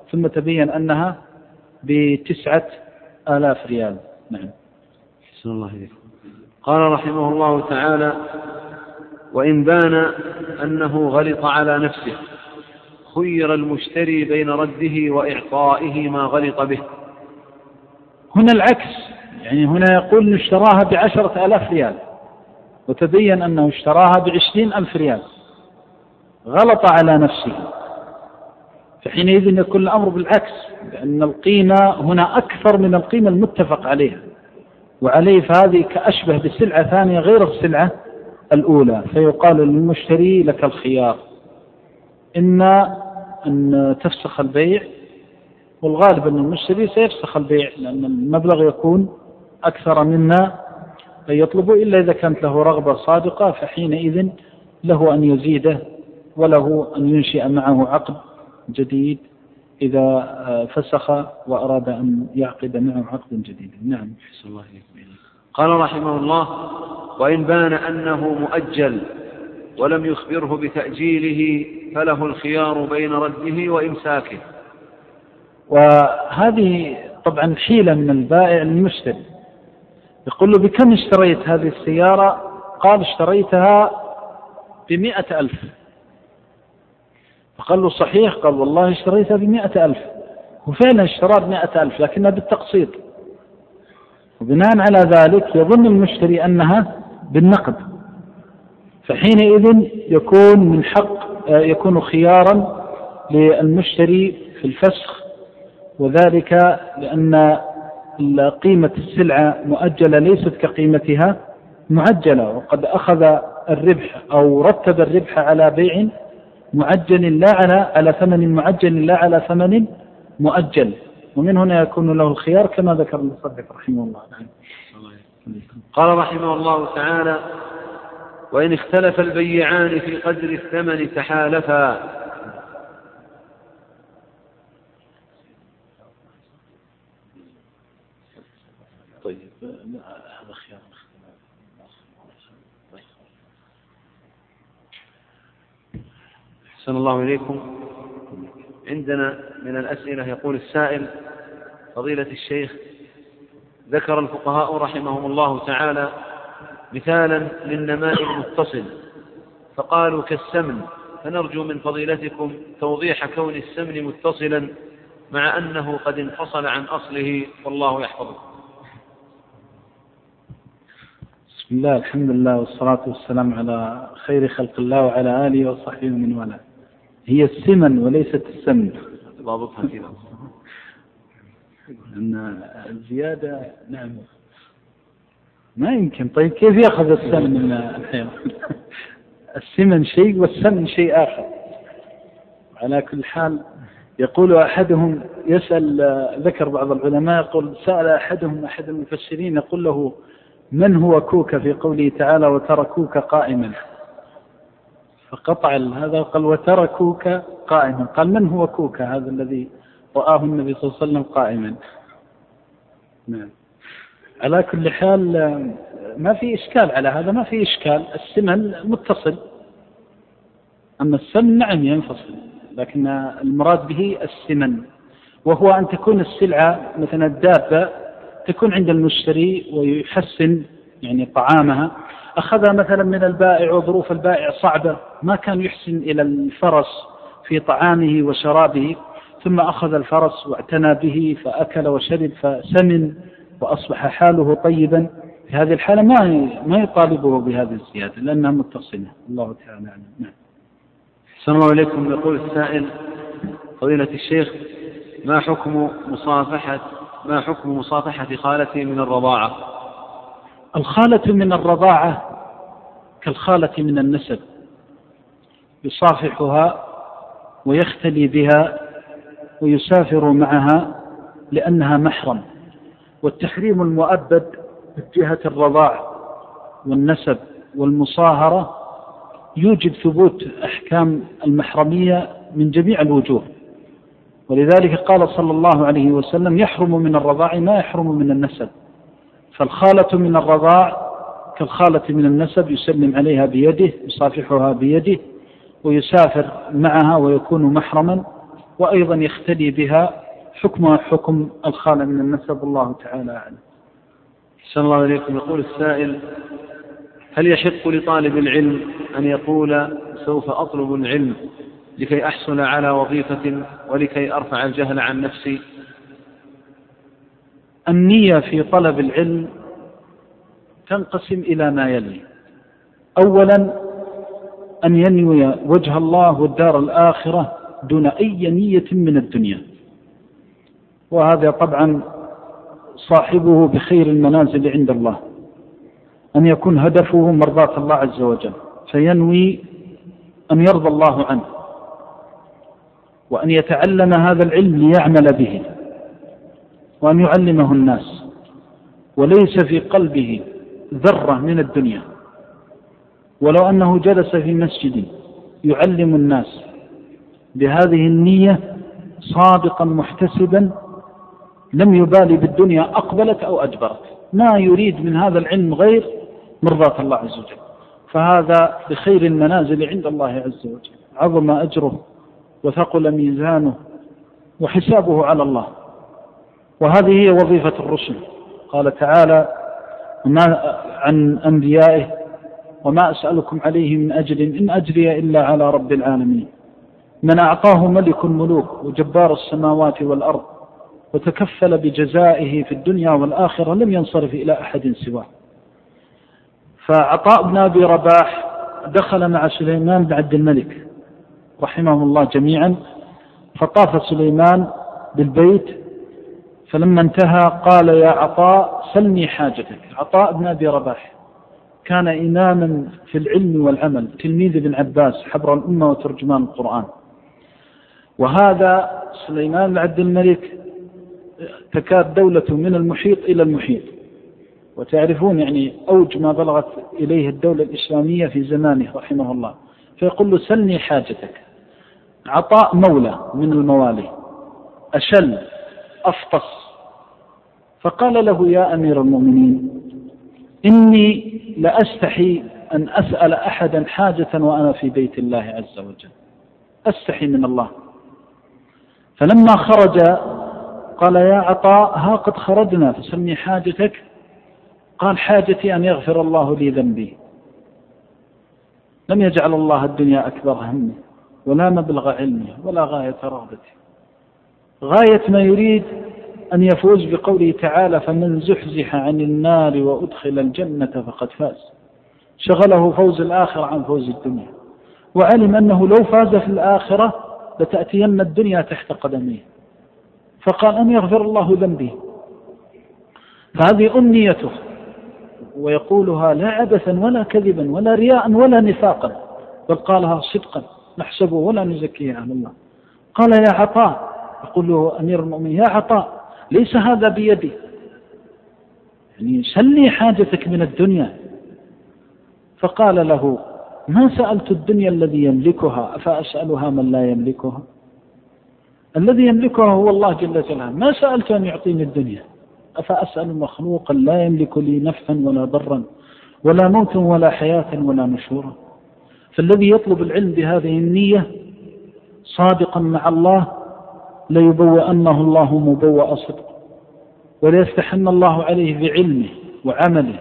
ثم تبين أنها بتسعة آلاف ريال. نعم. حسن الله إليك. قال رحمه الله تعالى: وإن بان أنه غلط على نفسه خير المشتري بين رده وإعطائه ما غلط به. هنا العكس، يعني هنا يقول اشتراها بعشرة آلاف ريال وتبين أنه اشتراها بعشرين ألف ريال، غلط على نفسه، فحينئذ يكون الأمر بالعكس، لأن القيمة هنا أكثر من القيمة المتفق عليها وعليه، فهذه كأشبه بسلعة ثانية غير السلعة الأولى، فيقال للمشتري لك الخيار، إما أن تفسخ البيع، والغالب أن المشتري سيفسخ البيع لأن المبلغ يكون أكثر مما يطلبه، إلا إذا كانت له رغبة صادقة فحينئذ له أن يزيده وله أن ينشئ معه عقد جديد إذا فسخ وأراد أن يعقد معه عقد جديد. نعم. حسن الله إليك. قال رحمه الله: وإن بان أنه مؤجل ولم يخبره بتأجيله فله الخيار بين رده وإمساكه. وهذه طبعا حيلة من البائع المشتري، يقول له: بكم اشتريت هذه السيارة؟ قال: اشتريتها بمئة ألف. فقال له: صحيح؟ قال: والله اشتريتها بمئة ألف. وفعلا اشترى بمئة ألف لكنها بالتقسيط، وبناء على ذلك يظن المشتري أنها بالنقد، فحينئذ يكون من حق يكون خيارا للمشتري في الفسخ، وذلك لأن قيمة السلعة مؤجلة ليست كقيمتها معجلة، وقد أخذ الربح أو رتب الربح على بيع معجل لا على على ثمن معجل لا على ثمن مؤجل، ومن هنا يكون له الخيار كما ذكر المصدق رحمه الله. قال رحمه الله تعالى: وإن اختلف البيعان في قدر الثمن تحالفا. طيب هذا خيار. أحسن الله إليكم. عندنا من الأسئلة يقول السائل: فضيلة الشيخ، ذكر الفقهاء رحمهم الله تعالى مثالا للنماء المتصل فقالوا كالسمن، فنرجو من فضيلتكم توضيح كون السمن متصلا مع أنه قد انفصل عن أصله، والله يحفظه. بسم الله، الحمد لله، والصلاة والسلام على خير خلق الله وعلى آله وصحبه من والاه. هي السمن وليست السمن، ضابطها كذا أن الزيادة. نعم، ما يمكن. طيب كيف يأخذ السمن من الحيوان؟ السمن شيء والسمن شيء آخر. على كل حال، يقول أحدهم يسأل، ذكر بعض العلماء يقول: سأل أحدهم أحد المفسرين يقول له: من هو كوك في قوله تعالى وتركوك قائما؟ فقطع هذا قال: وتركوك قائما. قال: من هو كوك هذا الذي رآه النبي صلى الله عليه وسلم قائما؟ نعم. على كل حال ما في إشكال على هذا، ما في إشكال. السمن متصل، أما السمن نعم ينفصل، لكن المراد به السمن، وهو أن تكون السلعة مثلا الدابة تكون عند المشتري ويحسن يعني طعامها. أخذها مثلا من البائع وظروف البائع صعبة، ما كان يحسن إلى الفرس في طعامه وشرابه، ثم أخذ الفرس واعتنى به فأكل وشرب فسمن وأصبح حاله طيبا، في هذه الحالة ما ما يطالبه بهذه الزيادة لأنها متصلة. الله تعالى أعلم. نعم. أحسن الله إليكم. يقول السائل: فضيلة الشيخ، ما حكم مصافحة ما حكم مصافحة خالتي من الرضاعة؟ الخالة من الرضاعة كالخالة من النسب، يصافحها ويختلي بها ويسافر معها لأنها محرم، والتحريم المؤبد من جهة الرضاع والنسب والمصاهرة يوجب ثبوت أحكام المحرمية من جميع الوجوه، ولذلك قال صلى الله عليه وسلم: يحرم من الرضاع ما يحرم من النسب. فالخالة من الرضاع كالخالة من النسب، يسلم عليها بيده، يصافحها بيده، ويسافر معها ويكون محرما وأيضا يختلي بها حكمها حكم الخالع من النسب. الله تعالى أعلم. أحسن الله إليكم. يقول السائل: هل يحق لطالب العلم أن يقول سوف أطلب العلم لكي أحصل على وظيفة ولكي أرفع الجهل عن نفسي؟ النية في طلب العلم تنقسم إلى ما يلي: أولا أن ينوي وجه الله والدار الآخرة دون أي نية من الدنيا، وهذا طبعا صاحبه بخير المنازل عند الله، أن يكون هدفه مرضاة الله عز وجل، فينوي أن يرضى الله عنه، وأن يتعلم هذا العلم ليعمل به، وأن يعلمه الناس، وليس في قلبه ذرة من الدنيا. ولو أنه جلس في مسجد يعلم الناس بهذه النية صادقا محتسبا لم يبالي بالدنيا أقبلت أو أدبرت، ما يريد من هذا العلم غير مرضاة الله عز وجل، فهذا بخير المنازل عند الله عز وجل، عظم أجره وثقل ميزانه وحسابه على الله. وهذه هي وظيفة الرسل. قال تعالى ما عن أنبيائه: وما أسألكم عليه من أجر إن أجري إلا على رب العالمين. من أعطاه ملك الملوك وجبار السماوات والأرض وتكفل بجزائه في الدنيا والآخرة لم ينصرف إلى أحد سواه. فعطاء بن أبي رباح دخل مع سليمان بن عبد الملك رحمه الله جميعا، فطاف سليمان بالبيت، فلما انتهى قال: يا عطاء سلني حاجتك. عطاء بن أبي رباح كان إماما في العلم والعمل، تلميذ ابن عباس حبر الأمة وترجمان القرآن. وهذا سليمان بن عبد الملك تكاد دولته من المحيط إلى المحيط، وتعرفون يعني أوج ما بلغت إليه الدولة الإسلامية في زمانه رحمه الله، فيقول له: سلني حاجتك. عطاء مولى من الموالي، أشل أفطس، فقال له: يا أمير المؤمنين، إني لأستحي أن أسأل أحدا حاجة وأنا في بيت الله عز وجل، أستحي من الله. فلما خرج قال: يا عطاء ها قد خرجنا فسمي حاجتك. قال: حاجتي أن يغفر الله لي ذنبي. لم يجعل الله الدنيا أكبر همه ولا مبلغ علمه ولا غاية رغبته، غاية ما يريد أن يفوز بقوله تعالى: فمن زحزح عن النار وأدخل الجنة فقد فاز. شغله فوز الآخرة عن فوز الدنيا، وعلم أنه لو فاز في الآخرة لتأتين الدنيا تحت قدميه، فقال: أن يغفر الله ذنبي. فهذه أمنيته، ويقولها لا عبثا ولا كذبا ولا رياء ولا نفاقا، بل قالها صدقا نحسبه ولا نزكيه على الله. قال: يا عطاء، يقول له أمير المؤمنين: يا عطاء، ليس هذا بيدي، يعني سلني حاجتك من الدنيا. فقال له: ما سألت الدنيا الذي يملكها أفأسألها من لا يملكها؟ الذي يملكها هو الله جل جلاله، ما سألت أن يعطيني الدنيا، أفأسأل مخلوقا لا يملك لي نفعا ولا ضرا ولا موتا ولا حياة ولا نشورا؟ فالذي يطلب العلم بهذه النية صادقا مع الله ليبوأنه الله مبوأ صدق، وليفتحن الله عليه بعلمه وعمله،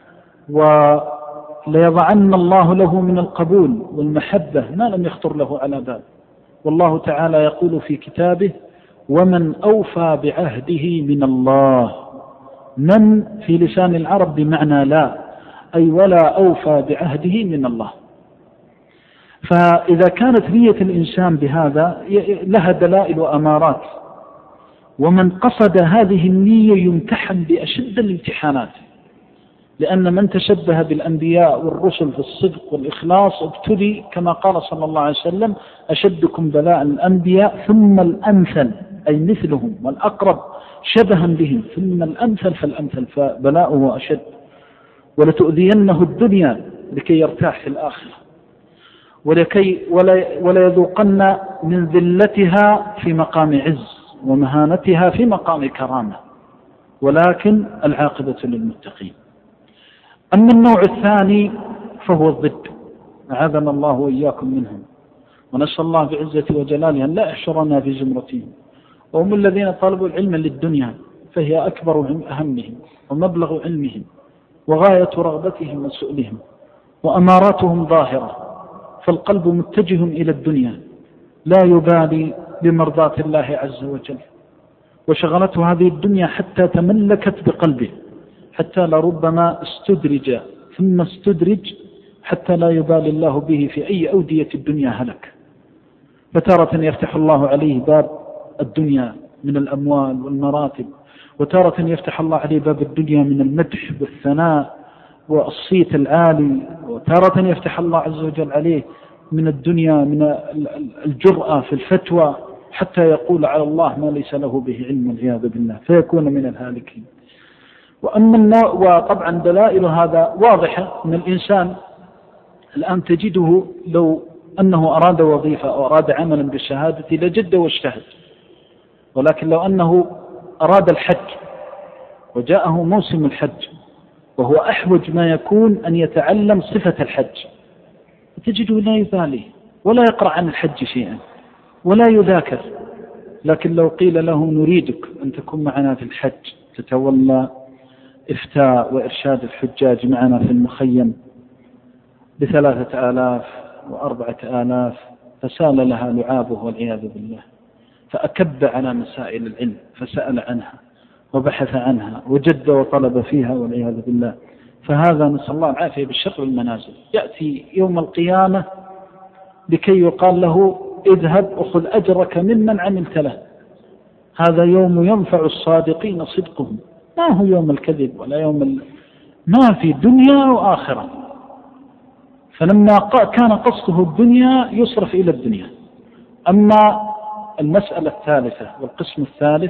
وليضعن الله له من القبول والمحبة ما لم يخطر له على بال. والله تعالى يقول في كتابه: ومن أوفى بعهده من الله. من في لسان العرب بمعنى لا، أي ولا أوفى بعهده من الله. فإذا كانت نية الإنسان بهذا لها دلائل وأمارات، ومن قصد هذه النية يمتحن بأشد الامتحانات، لأن من تشبه بالأنبياء والرسل في الصدق والإخلاص ابتلي، كما قال صلى الله عليه وسلم: أشدكم بلاء الأنبياء ثم الأمثل، أي مثلهم والأقرب شبها بهم، ثم الأمثل فالأمثل، فبلاؤه أشد. ولتؤذينه الدنيا لكي يرتاح في الآخرة، ولكي ولا, ولا يذوقن من ذلتها في مقام عز ومهانتها في مقام كرامة، ولكن العاقبة للمتقين. أما النوع الثاني فهو الضد، أعاذنا الله وإياكم منهم، ونسأل الله بعزته وجلاله أن لا يحشرنا في زمرتهم. وهم الذين طلبوا العلم للدنيا فهي أكبر همهم ومبلغ علمهم وغاية رغبتهم وسؤلهم، وأماراتهم ظاهرة، فالقلب متجه إلى الدنيا لا يبالي بمرضاة الله عز وجل، وشغلته هذه الدنيا حتى تملكت بقلبه، حتى لربما استدرج ثم استدرج حتى لا يبالي الله به في أي أودية الدنيا هلك. فتارة يفتح الله عليه باب الدنيا من الأموال والمراتب، وتارة يفتح الله عليه باب الدنيا من المدح والثناء والصيت العالي، وتارة يفتح الله عز وجل عليه من الدنيا من الجرأة في الفتوى حتى يقول على الله ما ليس له به علم والعياذ بالله فيكون من الهالكين. وأما وطبعا دلائل هذا واضحة من الإنسان الآن تجده لو أنه أراد وظيفة أو أراد عملا بالشهادة لجد واجتهد، ولكن لو أنه أراد الحج وجاءه موسم الحج وهو أحوج ما يكون أن يتعلم صفة الحج تجده لا يبالي ولا يقرأ عن الحج شيئا ولا يذاكر. لكن لو قيل له نريدك أن تكون معنا في الحج تتولى إفتاء وإرشاد الحجاج معنا في المخيم بثلاثة آلاف وأربعة آلاف فسال لها لعابه والعياذ بالله، فأكب على مسائل العلم فسأل عنها وبحث عنها وجد وطلب فيها والعياذ بالله. فهذا نسأل الله العافية بالشر والمنازل، يأتي يوم القيامة لكي يقال له اذهب أخذ أجرك ممن عملت له. هذا يوم ينفع الصادقين صدقهم، ما هو يوم الكذب ولا يوم ال... ما في دنيا وآخرة. فلما كان قصده الدنيا يصرف إلى الدنيا. أما المسألة الثالثة والقسم الثالث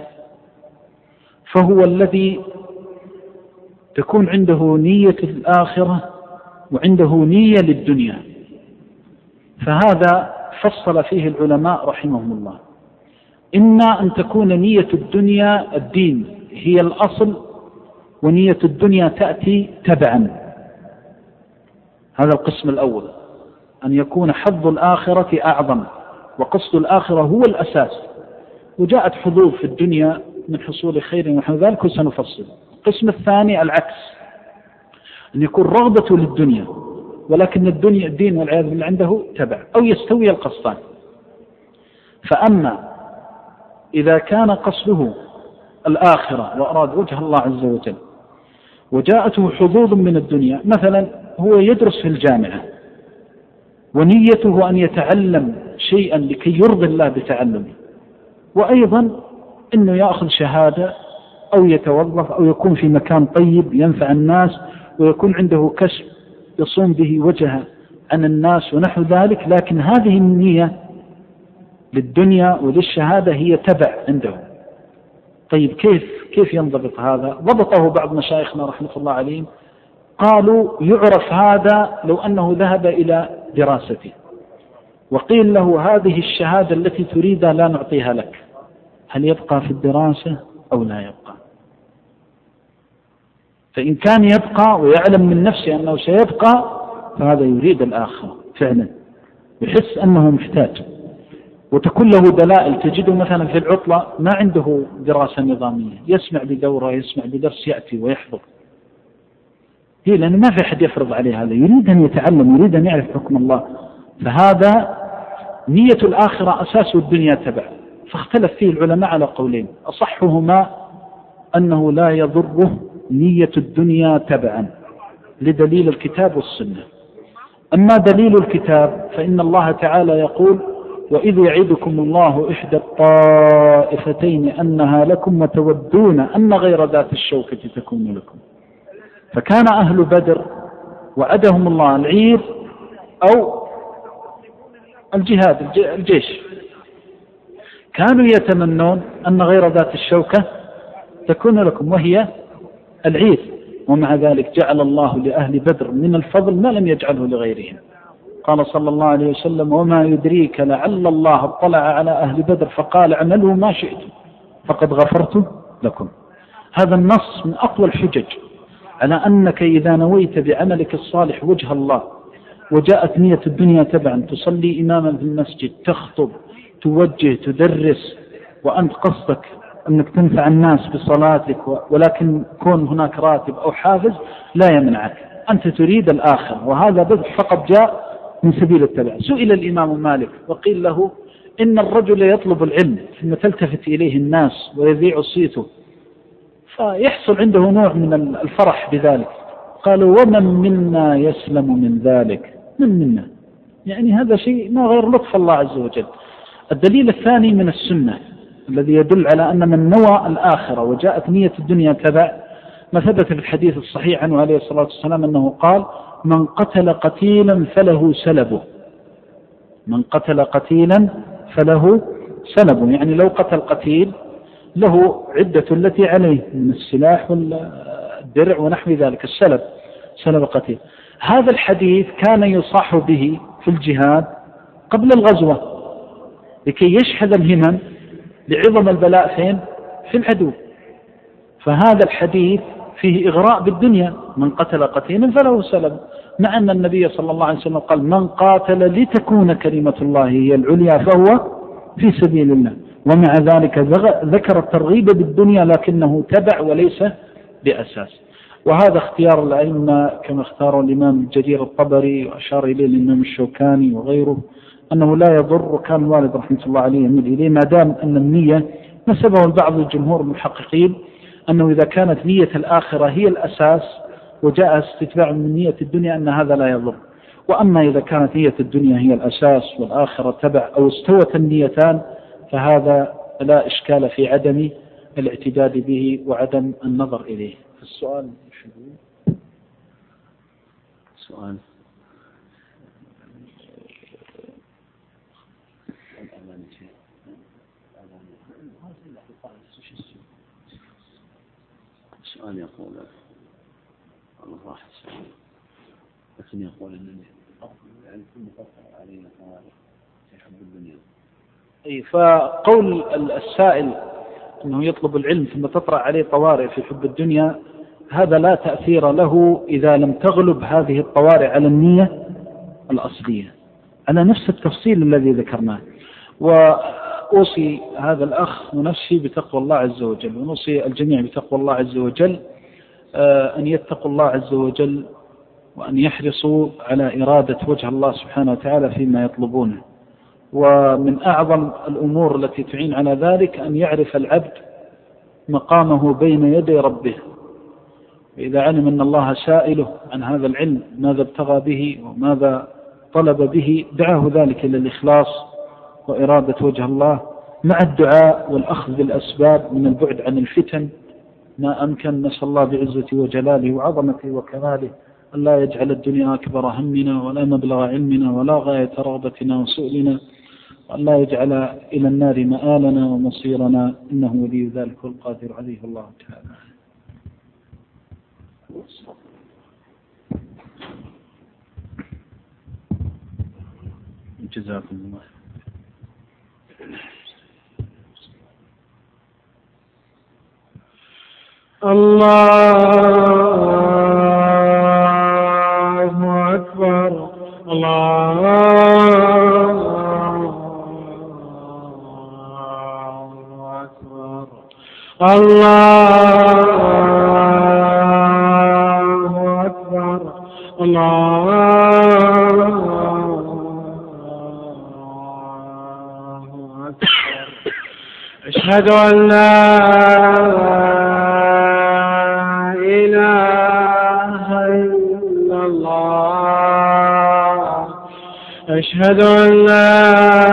فهو الذي تكون عنده نية الآخرة وعنده نية للدنيا، فهذا فصل فيه العلماء رحمهم الله. إما أن تكون نية الدنيا الدين هي الأصل ونية الدنيا تأتي تبعا، هذا القسم الأول، أن يكون حظ الآخرة أعظم وقصد الآخرة هو الأساس، وجاءت حظوظ في الدنيا من حصول خير ونحو ذلك وسنفصل. القسم الثاني العكس، أن يكون رغبته للدنيا ولكن الدنيا الدين والعياذ بالله عنده تبع، أو يستوي القصدان. فأما إذا كان قصده الآخرة وأراد وجه الله عز وجل وجاءته حظوظ من الدنيا، مثلا هو يدرس في الجامعة ونيته أن يتعلم شيئا لكي يرضي الله بتعلمه، وأيضا أنه يأخذ شهادة أو يتوظف أو يكون في مكان طيب ينفع الناس ويكون عنده كسب يصوم به وجهه عن الناس ونحو ذلك، لكن هذه النية للدنيا وللشهادة هي تبع عنده. طيب كيف كيف ينضبط هذا؟ ضبطه بعض مشايخنا رحمة الله عليهم، قالوا يعرف هذا لو أنه ذهب إلى دراسته وقيل له هذه الشهادة التي تريدها لا نعطيها لك، هل يبقى في الدراسة أو لا يبقى؟ فإن كان يبقى ويعلم من نفسه أنه سيبقى فهذا يريد الآخرة فعلا، يحس أنه محتاج، وتكون له دلائل. تجده مثلا في العطلة ما عنده دراسة نظامية، يسمع بدورة يسمع بدرس يأتي ويحفظ، هي لأن ما في أحد يفرض عليه هذا، يريد أن يتعلم يريد أن يعرف حكم الله. فهذا نية الآخرة أساس الدنيا تبع. فاختلف فيه العلماء على قولين، أصحهما أنه لا يضره نية الدنيا تبعا لدليل الكتاب والسنة. أما دليل الكتاب فإن الله تعالى يقول وإذ يعدكم الله إحدى الطائفتين أنها لكم وتودون أن غير ذات الشوكة تكون لكم. فكان أهل بدر وعدهم الله العير أو الجهاد الجيش، كانوا يتمنون أن غير ذات الشوكة تكون لكم وهي العير، ومع ذلك جعل الله لأهل بدر من الفضل ما لم يجعله لغيرهم. قال صلى الله عليه وسلم وما يدريك لعل الله اطلع على أهل بدر فقال اعملوا ما شئتم فقد غفرت لكم. هذا النص من أقوى الحجج على أنك إذا نويت بعملك الصالح وجه الله وجاءت نية الدنيا تبعا، تصلي إماما في المسجد، تخطب، توجه، تدرس، وأنت قصدك أنك تنفع الناس بصلاتك، ولكن كون هناك راتب أو حافز لا يمنعك، أنت تريد الآخر، وهذا بس فقط جاء من سبيل التبع. سئل الإمام مالك وقيل له إن الرجل يطلب العلم ثم تلتفت إليه الناس ويذيع صيته فيحصل عنده نوع من الفرح بذلك. قالوا ومن منا يسلم من ذلك؟ من منا؟ يعني هذا شيء ما غير لطف الله عز وجل. الدليل الثاني من السنة الذي يدل على أن من نوى الآخرة وجاءت نية الدنيا تبع ما ثبت في الحديث الصحيح عنه عليه الصلاة والسلام أنه قال من قتل قتيلا فله سلبه، من قتل قتيلا فله سلبه، يعني لو قتل قتيل له عدة التي عليه من السلاح والدرع ونحو ذلك، السلب، سلب قتيل. هذا الحديث كان يصاح به في الجهاد قبل الغزوة لكي يشحذ الهمم لعظم البلاء فين؟ في العدو. فهذا الحديث فيه إغراء بالدنيا، من قتل قتيلا فله سلب، مع أن النبي صلى الله عليه وسلم قال من قاتل لتكون كلمة الله هي العليا فهو في سبيل الله، ومع ذلك ذكر الترغيب بالدنيا لكنه تبع وليس بأساس. وهذا اختيار الأئمة كما اختار الإمام الجرير الطبري وأشار إليه الإمام الشوكاني وغيره أنه لا يضر، وكان الوالد رحمة الله عليه يميل إليه ما دام أن النية نسبه البعض الجمهور المحققين أنه إذا كانت نية الآخرة هي الأساس وجاء استتباع من نية الدنيا أن هذا لا يضر. وأما إذا كانت نية الدنيا هي الأساس والآخرة تبع أو استوت النيتان فهذا لا إشكال في عدم الاعتداد به وعدم النظر إليه. السؤال سؤال سؤال يقول الله راح السؤال لكن يقول أنني يعني كل مقطع علينا في حب الدنيا. أي فقول السائل أنه يطلب العلم ثم تطرأ عليه طوارئ في حب الدنيا هذا لا تأثير له إذا لم تغلب هذه الطوارئ على النية الأصلية على نفس التفصيل الذي ذكرناه. وأوصي هذا الأخ ونفسي بتقوى الله عز وجل، ونوصي الجميع بتقوى الله عز وجل، أن يتقوا الله عز وجل وأن يحرصوا على إرادة وجه الله سبحانه وتعالى فيما يطلبونه. ومن أعظم الأمور التي تعين على ذلك أن يعرف العبد مقامه بين يدي ربه، وإذا علم أن الله سائله عن هذا العلم ماذا ابتغى به وماذا طلب به دعاه ذلك إلى الإخلاص وإرادة وجه الله مع الدعاء والأخذ بالأسباب من البعد عن الفتن ما أمكن. نسأل الله بعزته وجلاله وعظمته وكماله أن لا يجعل الدنيا أكبر همنا ولا مبلغ علمنا ولا غاية رغبتنا وسؤلنا، وأن لا يجعل إلى النار مآلنا ومصيرنا، إنه ولي ذلك والقادر عليه الله تعالى. جزاكم الله. الله أكبر الله أكبر الله أكبر الله أكبر. أشهد أن لا إله إلا الله أشهد أن لا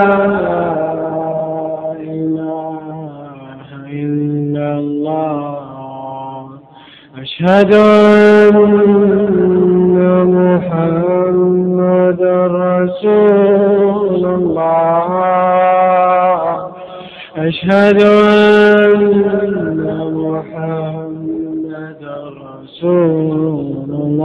إله إلا الله أشهد أن محمدا رسول الله أشهد أن محمدا رسول الله.